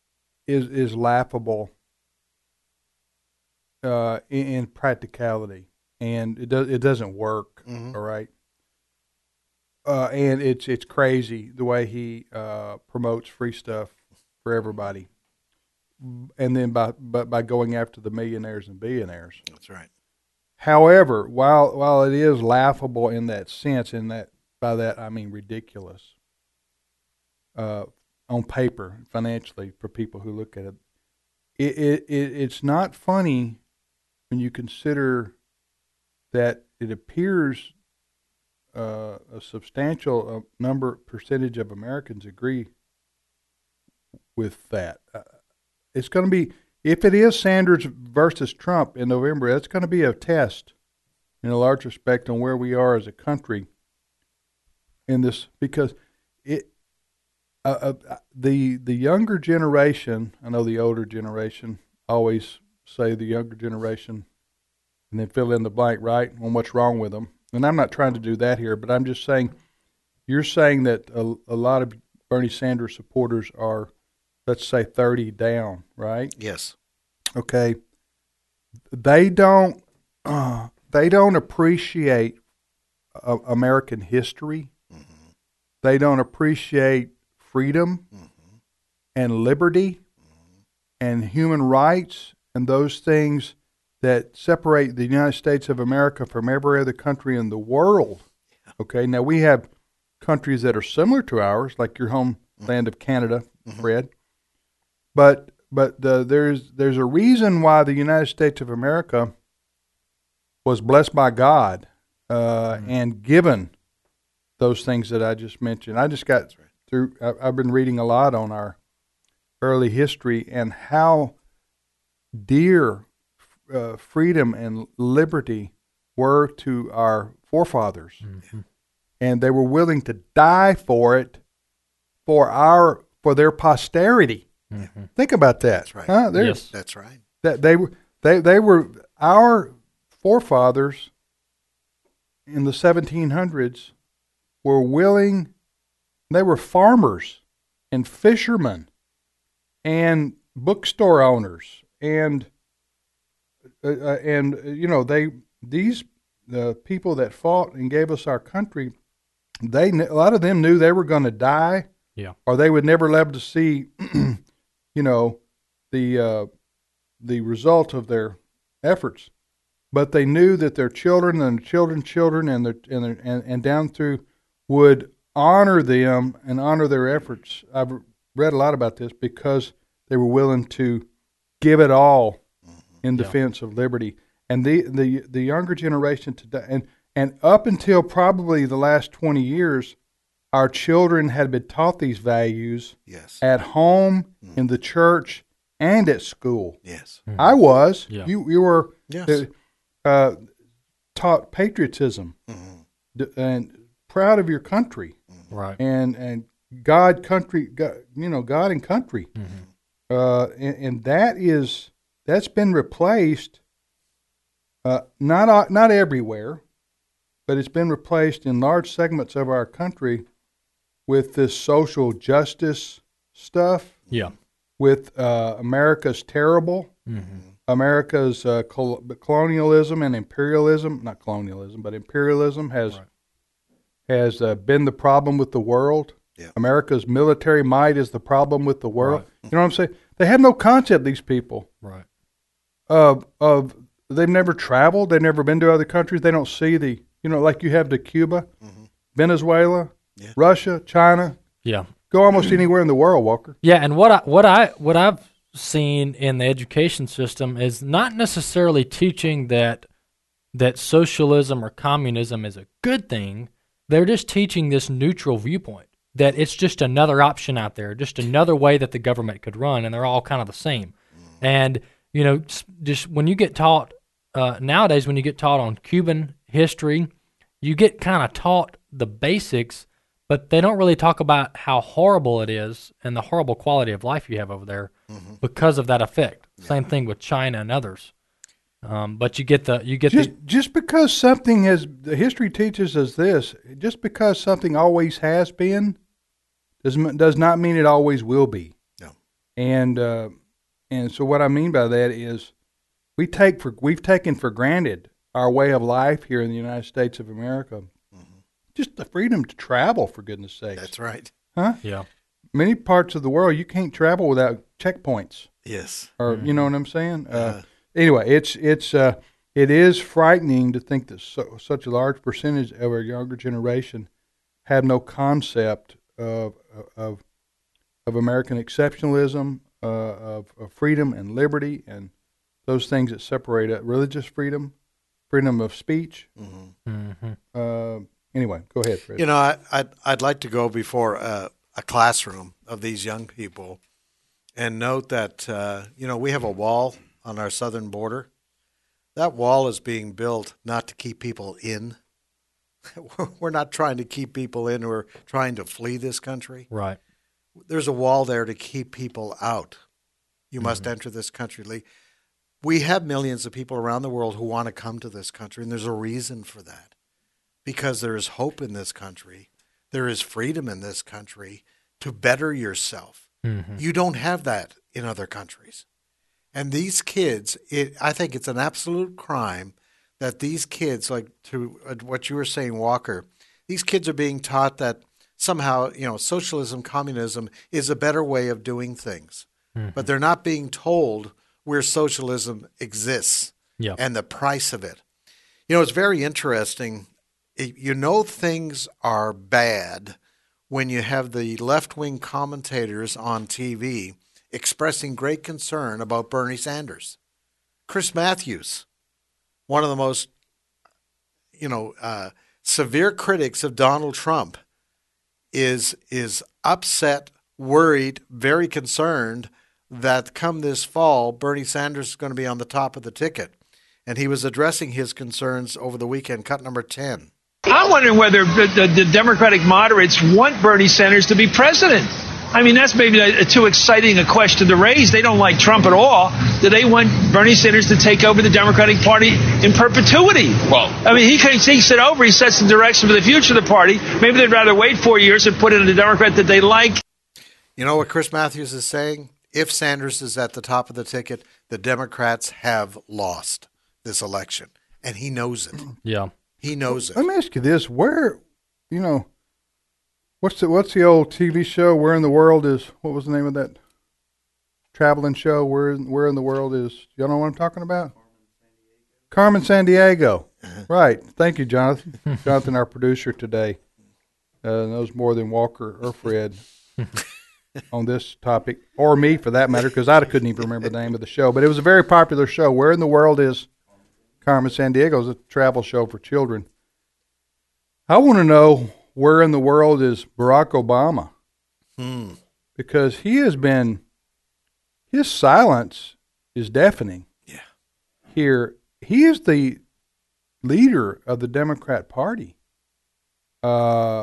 Speaker 2: is is laughable uh, in, in practicality, and it does it doesn't work. Mm-hmm. All right. uh, and it's it's crazy the way he uh, promotes free stuff for everybody, and then by but by going after the millionaires and billionaires.
Speaker 4: That's right.
Speaker 2: However, while while it is laughable in that sense, in that by that I mean ridiculous, uh, on paper, financially, for people who look at it, it, it, it it's not funny when you consider that it appears uh, a substantial uh, number percentage of Americans agree with that. Uh, it's going to be. If it is Sanders versus Trump in November, that's going to be a test in a large respect on where we are as a country in this, because it uh, uh, the the younger generation, I know the older generation always say the younger generation and then fill in the blank, right, on what's wrong with them. And I'm not trying to do that here, but I'm just saying, you're saying that a, a lot of Bernie Sanders supporters are, let's say, thirty down, right?
Speaker 4: Yes.
Speaker 2: Okay. They don't. Uh, they don't appreciate uh, American history. Mm-hmm. They don't appreciate freedom mm-hmm. and liberty mm-hmm. and human rights and those things that separate the United States of America from every other country in the world. Yeah. Okay. Now we have countries that are similar to ours, like your home mm-hmm. land of Canada, mm-hmm. Fred. But but the, there's there's a reason why the United States of America was blessed by God uh, mm-hmm. and given those things that I just mentioned. I just got right. through. I, I've been reading a lot on our early history and how dear uh, freedom and liberty were to our forefathers, mm-hmm. and they were willing to die for it, for our for their posterity. Mm-hmm. Think about that.
Speaker 4: That's right.
Speaker 2: Huh?
Speaker 4: Yes. That's right.
Speaker 2: That they were they they were our forefathers in the seventeen hundreds were willing. They were farmers and fishermen and bookstore owners and uh, uh, and uh, you know they these the people that fought and gave us our country. They a lot of them knew they were going to die.
Speaker 3: Yeah.
Speaker 2: Or they would never live to see. You know, the uh, the result of their efforts, but they knew that their children and their children's children and their and their, and, and down through would honor them and honor their efforts. I've read a lot about this because they were willing to give it all in defense yeah. of liberty. And the, the the younger generation today, and and up until probably the last twenty years. Our children had been taught these values
Speaker 4: yes.
Speaker 2: at home, mm. in the church, and at school.
Speaker 4: Yes,
Speaker 2: mm. I was.
Speaker 3: Yeah.
Speaker 2: You you were
Speaker 4: yes.
Speaker 2: uh, taught patriotism
Speaker 4: mm-hmm.
Speaker 2: d- and proud of your country,
Speaker 3: mm-hmm. right?
Speaker 2: And and God, country, God, you know, God and country,
Speaker 3: mm-hmm.
Speaker 2: uh, and, and that is that's been replaced. Uh, not not everywhere, but it's been replaced in large segments of our country with this social justice stuff,
Speaker 3: yeah,
Speaker 2: with uh, America's terrible,
Speaker 3: mm-hmm.
Speaker 2: America's uh, col- colonialism and imperialism, not colonialism, but imperialism has right. has uh, been the problem with the world.
Speaker 4: Yeah.
Speaker 2: America's military might is the problem with the world.
Speaker 3: Right.
Speaker 2: You know what I'm saying? They have no concept, these people,
Speaker 3: right?
Speaker 2: Of of they've never traveled, they've never been to other countries. They don't see the, you know, like you have to Cuba, mm-hmm. Venezuela. Yeah. Russia, China,
Speaker 3: yeah,
Speaker 2: go almost anywhere in the world, Walker.
Speaker 3: Yeah, and what I what I what I've seen in the education system is not necessarily teaching that that socialism or communism is a good thing. They're just teaching this neutral viewpoint that it's just another option out there, just another way that the government could run, and they're all kind of the same. Mm-hmm. And you know, just when you get taught uh, nowadays, when you get taught on Cuban history, you get kind of taught the basics. But they don't really talk about how horrible it is and the horrible quality of life you have over there mm-hmm. because of that effect. Yeah. Same thing with China and others. Um, but you get the you get
Speaker 2: just
Speaker 3: the,
Speaker 2: just because something has the history teaches us this. Just because something always has been does does not mean it always will be.
Speaker 4: No.
Speaker 2: And uh, and so what I mean by that is we take for we've taken for granted our way of life here in the United States of America. just the freedom to travel, for goodness sakes.
Speaker 4: That's right.
Speaker 2: Huh?
Speaker 3: Yeah.
Speaker 2: Many parts of the world, you can't travel without checkpoints.
Speaker 4: Yes.
Speaker 2: Or mm-hmm. you know what I'm saying? Uh,
Speaker 4: uh,
Speaker 2: anyway, it's it's uh, it is frightening to think that so, such a large percentage of our younger generation have no concept of of of American exceptionalism, uh, of, of freedom and liberty, and those things that separate it. Religious freedom, freedom of speech.
Speaker 4: Mm-hmm.
Speaker 3: Mm-hmm.
Speaker 2: Uh, anyway, go ahead, Fred.
Speaker 4: You know, I, I'd I'd like to go before uh, a classroom of these young people, and note that uh, you know we have a wall on our southern border. That wall is being built not to keep people in. We're not trying to keep people in who are trying to flee this country.
Speaker 3: Right.
Speaker 4: There's a wall there to keep people out. You must
Speaker 3: Mm-hmm.
Speaker 4: enter this country. Lee. We have millions of people around the world who want to come to this country, and there's a reason for that. Because there is hope in this country. There is freedom in this country to better yourself.
Speaker 3: Mm-hmm.
Speaker 4: You don't have that in other countries. And these kids, it, I think it's an absolute crime that these kids, like to what you were saying, Walker, these kids are being taught that somehow, you know, socialism, communism is a better way of doing things. Mm-hmm. But they're not being told where socialism exists
Speaker 3: yeah.
Speaker 4: and the price of it. You know, it's very interesting. You know things are bad when you have the left-wing commentators on T V expressing great concern about Bernie Sanders. Chris Matthews, one of the most, you know, uh, severe critics of Donald Trump, is is upset, worried, very concerned that come this fall, Bernie Sanders is going to be on the top of the ticket. And he was addressing his concerns over the weekend, cut number ten.
Speaker 11: I'm wondering whether the, the, the Democratic moderates want Bernie Sanders to be president. I mean, that's maybe a, a too exciting a question to raise. They don't like Trump at all. Do they want Bernie Sanders to take over the Democratic Party in perpetuity? Well, I mean, he takes it over. He sets the direction for the future of the party. Maybe they'd rather wait four years and put in a Democrat that they like.
Speaker 4: You know what Chris Matthews is saying? If Sanders is at the top of the ticket, the Democrats have lost this election. And he knows it.
Speaker 3: Yeah.
Speaker 4: He knows it.
Speaker 2: Let me ask you this. Where, you know, what's the, what's the old T V show? Where in the world is, what was the name of that traveling show? Where, where in the world is, y'all know what I'm talking about? Carmen Sandiego. Uh-huh. Right. Thank you, Jonathan. Jonathan, our producer today, uh, knows more than Walker or Fred on this topic, or me for that matter, because I couldn't even remember the name of the show. But it was a very popular show. Where in the world is Carmen Sandiego? Is a travel show for children. I want to know where in the world is Barack Obama,
Speaker 4: hmm.
Speaker 2: because he has been, his silence is deafening.
Speaker 4: Yeah.
Speaker 2: Here, he is the leader of the Democrat Party. Uh,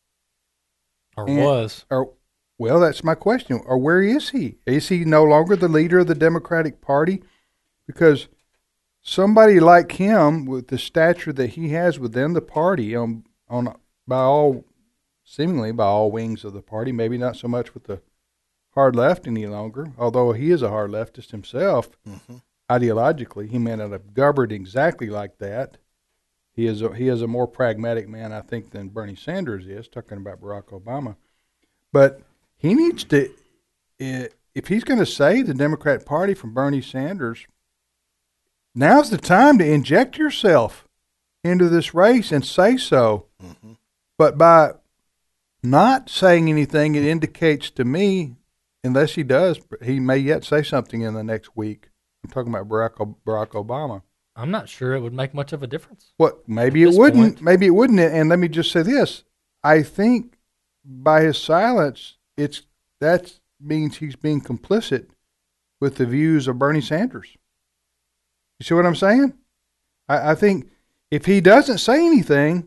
Speaker 3: or
Speaker 2: and,
Speaker 3: was.
Speaker 2: Or, well, that's my question. Or where is he? Is he no longer the leader of the Democratic Party? Because somebody like him, with the stature that he has within the party, on on by all seemingly by all wings of the party, maybe not so much with the hard left any longer, although he is a hard leftist himself.
Speaker 4: Mm-hmm.
Speaker 2: Ideologically, he may not have governed exactly like that. He is a, he is a more pragmatic man, I think, than Bernie Sanders is, talking about Barack Obama. But he needs to, if he's going to save the Democrat Party from Bernie Sanders, now's the time to inject yourself into this race and say so.
Speaker 4: Mm-hmm.
Speaker 2: But by not saying anything, it indicates to me, unless he does, he may yet say something in the next week. I'm talking about Barack, Barack Obama.
Speaker 3: I'm not sure it would make much of a difference.
Speaker 2: What? Maybe it wouldn't. Point. Maybe it wouldn't. And let me just say this: I think by his silence, it's that means he's being complicit with the views of Bernie Sanders. You see what I'm saying? I, I think if he doesn't say anything,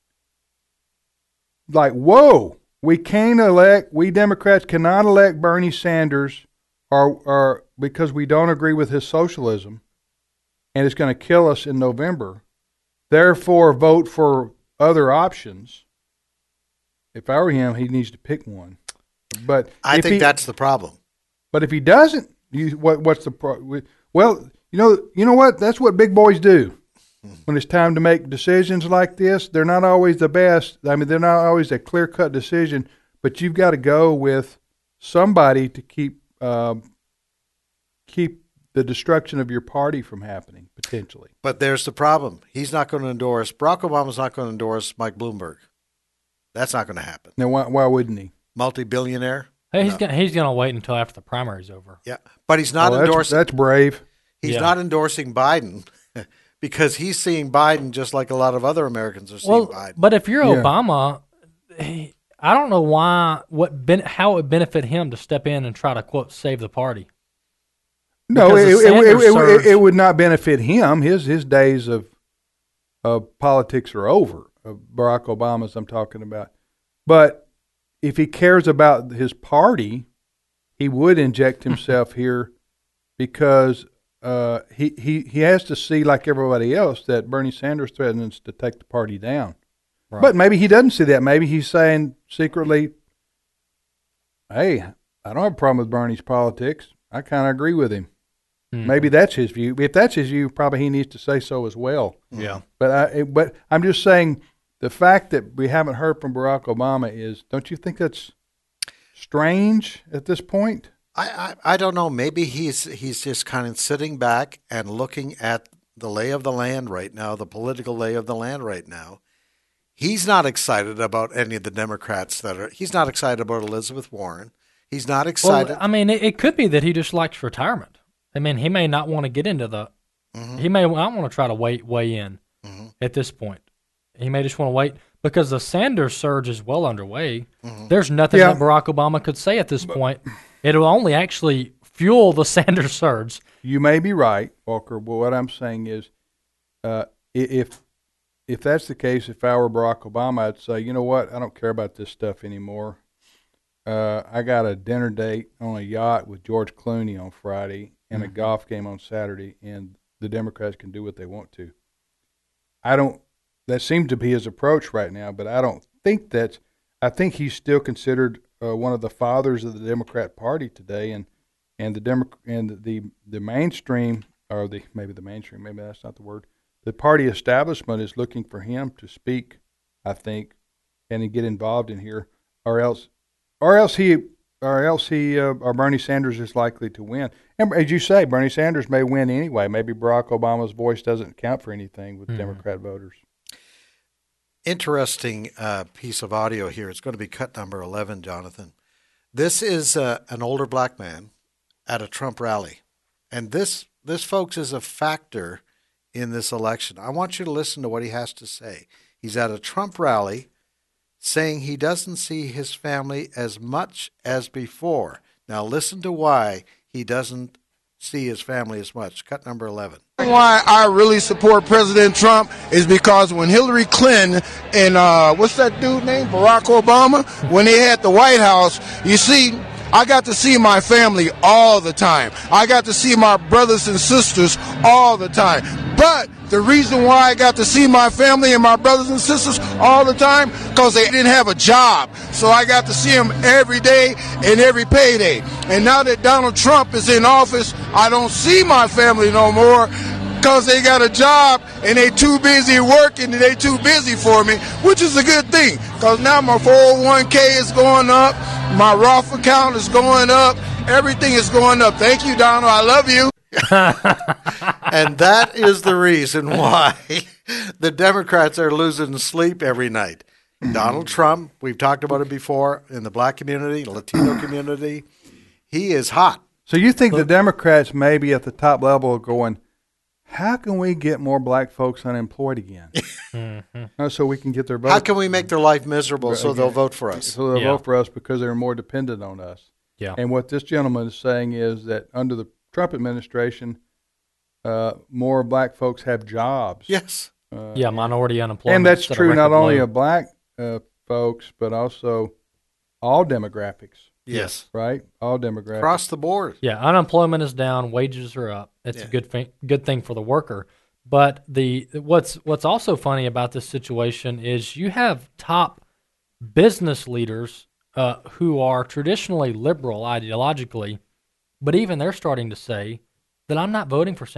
Speaker 2: like, whoa, we can't elect, we Democrats cannot elect Bernie Sanders, or, or because we don't agree with his socialism, and it's going to kill us in November. Therefore, vote for other options. If I were him, he needs to pick one. But
Speaker 4: I think
Speaker 2: he,
Speaker 4: that's the problem.
Speaker 2: But if he doesn't, you, what, what's the pro? Well, you know, you know what? That's what big boys do. when it's time to make decisions like this, they're not always the best. I mean, they're not always a clear-cut decision, but you've got to go with somebody to keep uh, keep the destruction of your party from happening, potentially.
Speaker 4: But there's the problem. He's not going to endorse, Barack Obama's not going to endorse Mike Bloomberg. That's not going to happen.
Speaker 2: Now, why, why wouldn't he?
Speaker 4: Multi-billionaire?
Speaker 3: Hey, he's
Speaker 4: No.
Speaker 3: gonna he's gonna wait until after the primary's over.
Speaker 4: Yeah, but he's not
Speaker 2: Oh, that's-
Speaker 4: endorsing.
Speaker 2: that's brave.
Speaker 4: He's
Speaker 3: Yeah.
Speaker 4: not endorsing Biden because he's seeing Biden just like a lot of other Americans are seeing
Speaker 3: Well,
Speaker 4: Biden.
Speaker 3: but if you're
Speaker 2: Yeah.
Speaker 3: Obama, he- I don't know why what ben, how it would benefit him to step in and try to quote save the party.
Speaker 2: No,
Speaker 3: Because
Speaker 2: it,
Speaker 3: the
Speaker 2: it, it,
Speaker 3: Sanders
Speaker 2: it,
Speaker 3: surge-
Speaker 2: it, it would not benefit him. His his days of of politics are over. Of Barack Obama's I'm talking about. But if he cares about his party, he would inject himself here because uh, he, he, he has to see, like everybody else, that Bernie Sanders threatens to take the party down.
Speaker 3: Right.
Speaker 2: But maybe he doesn't see that. Maybe he's saying secretly, hey, I don't have a problem with Bernie's politics. I kind of agree with him.
Speaker 3: Mhm.
Speaker 2: Maybe that's his view. If that's his view, probably he needs to say so as well.
Speaker 3: Yeah.
Speaker 2: But I, it- but I'm just saying the fact that we haven't heard from Barack Obama is, don't you think that's strange at this point?
Speaker 4: I, I, I don't know. Maybe he's he's just kind of sitting back and looking at the lay of the land right now, the political lay of the land right now. He's not excited about any of the Democrats that are. He's not excited about Elizabeth Warren. He's not excited.
Speaker 3: Well, I mean, it, it could be that he just likes retirement. I mean, he may not want to get into the.
Speaker 4: Mhm.
Speaker 3: He may not want to try to wait weigh in
Speaker 4: Mhm.
Speaker 3: at this point. He may just want to wait because the Sanders surge is well underway.
Speaker 4: Mhm.
Speaker 3: There's nothing
Speaker 2: Yeah.
Speaker 3: that Barack Obama could say at this point. It'll only actually fuel the Sanders surge.
Speaker 2: You may be right, Walker, but what I'm saying is, uh, i- if if that's the case, if I were Barack Obama, I'd say, you know what, I don't care about this stuff anymore. Uh, I got a dinner date on a yacht with George Clooney on Friday and a golf game on Saturday, and the Democrats can do what they want to. I don't. That seems to be his approach right now, but I don't think that's. I think he's still considered uh, one of the fathers of the Democrat Party today, and and the Demo- and the the mainstream, or the maybe the mainstream, maybe that's not the word. The party establishment is looking for him to speak, I think, and to get involved in here, or else, or else he, or else he, uh, or Bernie Sanders is likely to win. And as you say, Bernie Sanders may win anyway. Maybe Barack Obama's voice doesn't count for anything with
Speaker 3: Mhm.
Speaker 2: Democrat voters.
Speaker 4: Interesting uh, piece of audio here. It's going to be cut number eleven, Jonathan. This is uh, an older black man at a Trump rally. And this, this, folks, is a factor in this election. I want you to listen to what he has to say. He's at a Trump rally saying he doesn't see his family as much as before. Now, listen to why he doesn't see his family as much. Cut number eleven.
Speaker 12: Why I really support President Trump is because when Hillary Clinton and uh, what's that dude named Barack Obama, when they had the White House, you see, I got to see my family all the time. I got to see my brothers and sisters all the time. But the reason why I got to see my family and my brothers and sisters all the time, because they didn't have a job. So I got to see them every day and every payday. And now that Donald Trump is in office, I don't see my family no more because they got a job and they too busy working and they too busy for me, which is a good thing because now my four oh one k is going up, my Roth account is going up, everything is going up. Thank you, Donald. I love you.
Speaker 4: And that is the reason why the Democrats are losing sleep every night. Donald Trump, we've talked about it before, in the black community, Latino community, he is hot.
Speaker 2: So you think the Democrats maybe at the top level are going, how can we get more black folks unemployed again?
Speaker 3: Mm-hmm.
Speaker 2: Uh, so we can get their vote.
Speaker 4: How can we make their life miserable so they'll vote for us?
Speaker 2: So they'll
Speaker 3: Yeah.
Speaker 2: vote for us because they're more dependent on us.
Speaker 3: Yeah.
Speaker 2: And what this gentleman is saying is that under the Trump administration, uh, more black folks have jobs.
Speaker 4: Yes.
Speaker 2: Uh,
Speaker 3: Yeah, minority unemployment.
Speaker 2: and that's
Speaker 3: set a
Speaker 2: true not
Speaker 3: record
Speaker 2: only
Speaker 3: low.
Speaker 2: of black uh, folks, but also all demographics,
Speaker 4: Yes.
Speaker 2: right? All demographics.
Speaker 4: Across the board.
Speaker 3: Yeah, unemployment is down, wages are up. It's
Speaker 4: Yeah.
Speaker 3: a good thing, good thing for the worker. But the what's what's also funny about this situation is you have top business leaders uh, who are traditionally liberal ideologically, but even they're starting to say that I'm not voting for Sanders.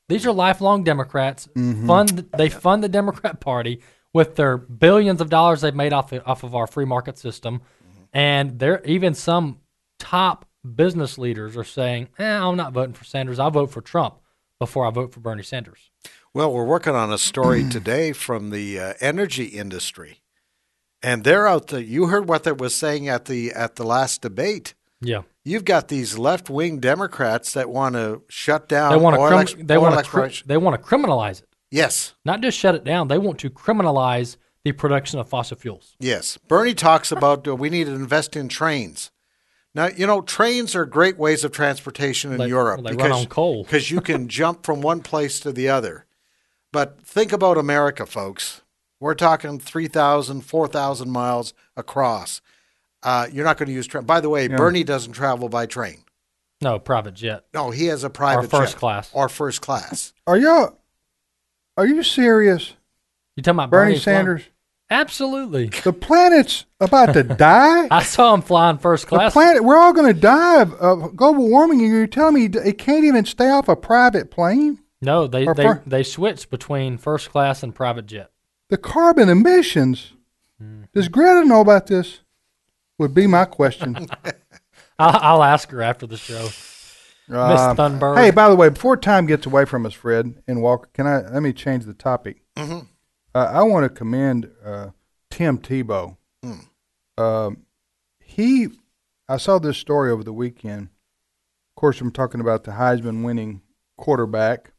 Speaker 3: These are lifelong Democrats.
Speaker 2: Mhm.
Speaker 3: Fund they fund the Democrat Party with their billions of dollars they've made off the, off of our free market system, and there even some top business leaders are saying, eh, "I'm not voting for Sanders. I'll vote for Trump before I vote for Bernie Sanders."
Speaker 4: Well, we're working on a story today from the uh, energy industry, and they're out there. You heard what they was saying at the at the last debate.
Speaker 3: Yeah.
Speaker 4: You've got these left-wing Democrats that want to shut down
Speaker 3: They want to
Speaker 4: oil
Speaker 3: crim-
Speaker 4: ex-
Speaker 3: they
Speaker 4: oil
Speaker 3: want to
Speaker 4: exploration.
Speaker 3: they want to criminalize it.
Speaker 4: Yes.
Speaker 3: Not just shut it down. They want to criminalize the production of fossil fuels.
Speaker 4: Yes. Bernie talks about uh, we need to invest in trains. Now, you know, trains are great ways of transportation in
Speaker 3: They-
Speaker 4: Europe
Speaker 3: well, they run on coal.
Speaker 4: because you can jump from one place to the other. But think about America, folks. We're talking three thousand, four thousand miles across. Uh, you're not going to use train. By the way,
Speaker 3: Yeah.
Speaker 4: Bernie doesn't travel by train.
Speaker 3: No, private jet.
Speaker 4: No, he has a private
Speaker 3: Or first
Speaker 4: jet.
Speaker 3: class.
Speaker 4: Or first class.
Speaker 2: Are y'all? Are you serious?
Speaker 3: You talking about
Speaker 2: Bernie
Speaker 3: Bernie flying-
Speaker 2: Sanders?
Speaker 3: Absolutely.
Speaker 2: The planet's about to die.
Speaker 3: I saw him flying first
Speaker 2: The
Speaker 3: class.
Speaker 2: planet, we're all going to die of, of global warming, and you're telling me it can't even stay off a private plane?
Speaker 3: No, they
Speaker 2: Or
Speaker 3: they,
Speaker 2: fir-
Speaker 3: they switched between first class and private jet.
Speaker 2: The carbon emissions. Does Greta know about this? Would be my question.
Speaker 3: I'll, I'll ask her after the show. Miss
Speaker 2: Uh,
Speaker 3: Thunberg.
Speaker 2: Hey, by the way, before time gets away from us, Fred and Walker, can I let me change the topic?
Speaker 4: Mhm.
Speaker 2: Uh, I want to commend uh, Tim Tebow.
Speaker 4: Mm.
Speaker 2: Um, he, I saw this story over the weekend. Of course, I'm talking about the Heisman-winning quarterback.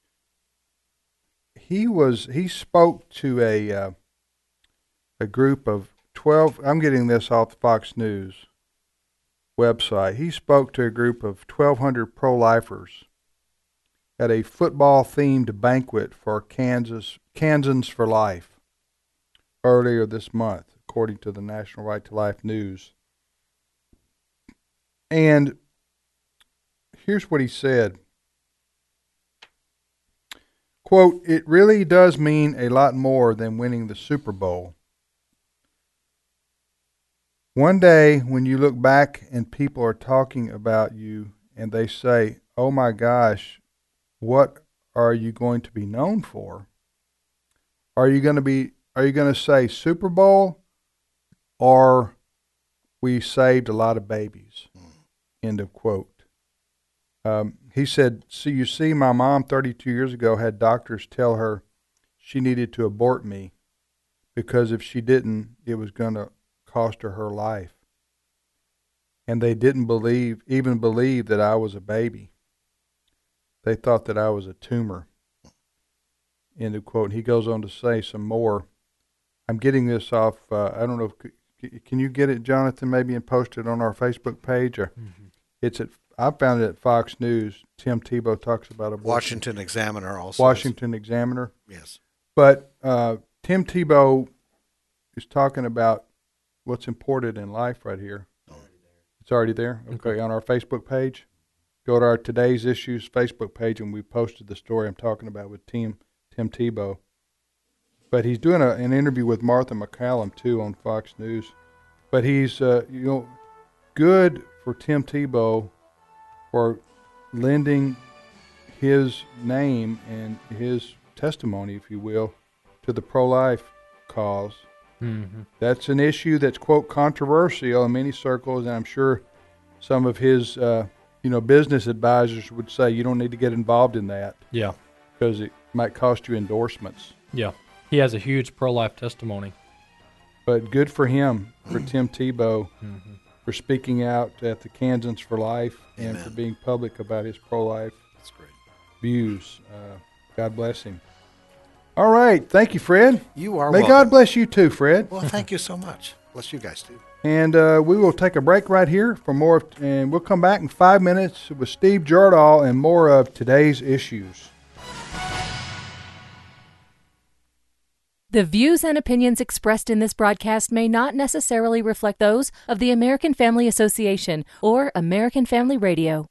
Speaker 2: He was he spoke to a uh, a group of twelve. I'm getting this off the Fox News website. He spoke to a group of twelve hundred pro-lifers at a football-themed banquet for Kansas Kansans for Life earlier this month, according to the National Right to Life News. And here's what he said. Quote, "It really does mean a lot more than winning the Super Bowl. One day when you look back and people are talking about you and they say, 'Oh my gosh, what are you going to be known for?' Are you going to be are you going to say Super Bowl or we saved a lot of babies?" End of quote. Um, he said, "So you see, my mom thirty-two years ago had doctors tell her she needed to abort me because if she didn't, it was going to cost her her life. And they didn't believe, even believe that I was a baby. They thought that I was a tumor." End of quote. And he goes on to say some more. I'm getting this off, uh, I don't know, if, can you get it, Jonathan, maybe and post it on our Facebook page? Or
Speaker 3: Mm-hmm.
Speaker 2: it's at, I found it at Fox News. Tim Tebow talks about abortion.
Speaker 4: Washington Examiner also.
Speaker 2: Washington Examiner.
Speaker 4: Yes.
Speaker 2: But uh, Tim Tebow is talking about what's important in life right here. It's already there? Okay, on our Facebook page. Go to our Today's Issues Facebook page, and we posted the story I'm talking about with Tim, Tim Tebow. But he's doing a, an interview with Martha McCallum, too, on Fox News. But he's, uh, you know, good for Tim Tebow for lending his name and his testimony, if you will, to the pro-life cause.
Speaker 3: Mm-hmm.
Speaker 2: That's an issue that's, quote, controversial in many circles, and I'm sure some of his, uh, you know, business advisors would say you don't need to get involved in that.
Speaker 3: Yeah.
Speaker 2: Because it might cost you endorsements.
Speaker 3: Yeah. He has a huge pro-life testimony.
Speaker 2: But good for him, for Tim Tebow,
Speaker 3: mm-hmm.
Speaker 2: for speaking out at the Kansans for Life and
Speaker 4: Amen.
Speaker 2: for being public about his pro-life
Speaker 4: That's great.
Speaker 2: views. Uh, God bless him. All right. Thank you, Fred.
Speaker 4: You are
Speaker 2: May
Speaker 4: welcome.
Speaker 2: God bless you too, Fred.
Speaker 4: Well, thank you so much. Bless you guys too.
Speaker 2: And uh, we will take a break right here for more, of, and we'll come back in five minutes with Steve Jordahl and more of Today's Issues.
Speaker 13: The views and opinions expressed in this broadcast may not necessarily reflect those of the American Family Association or American Family Radio.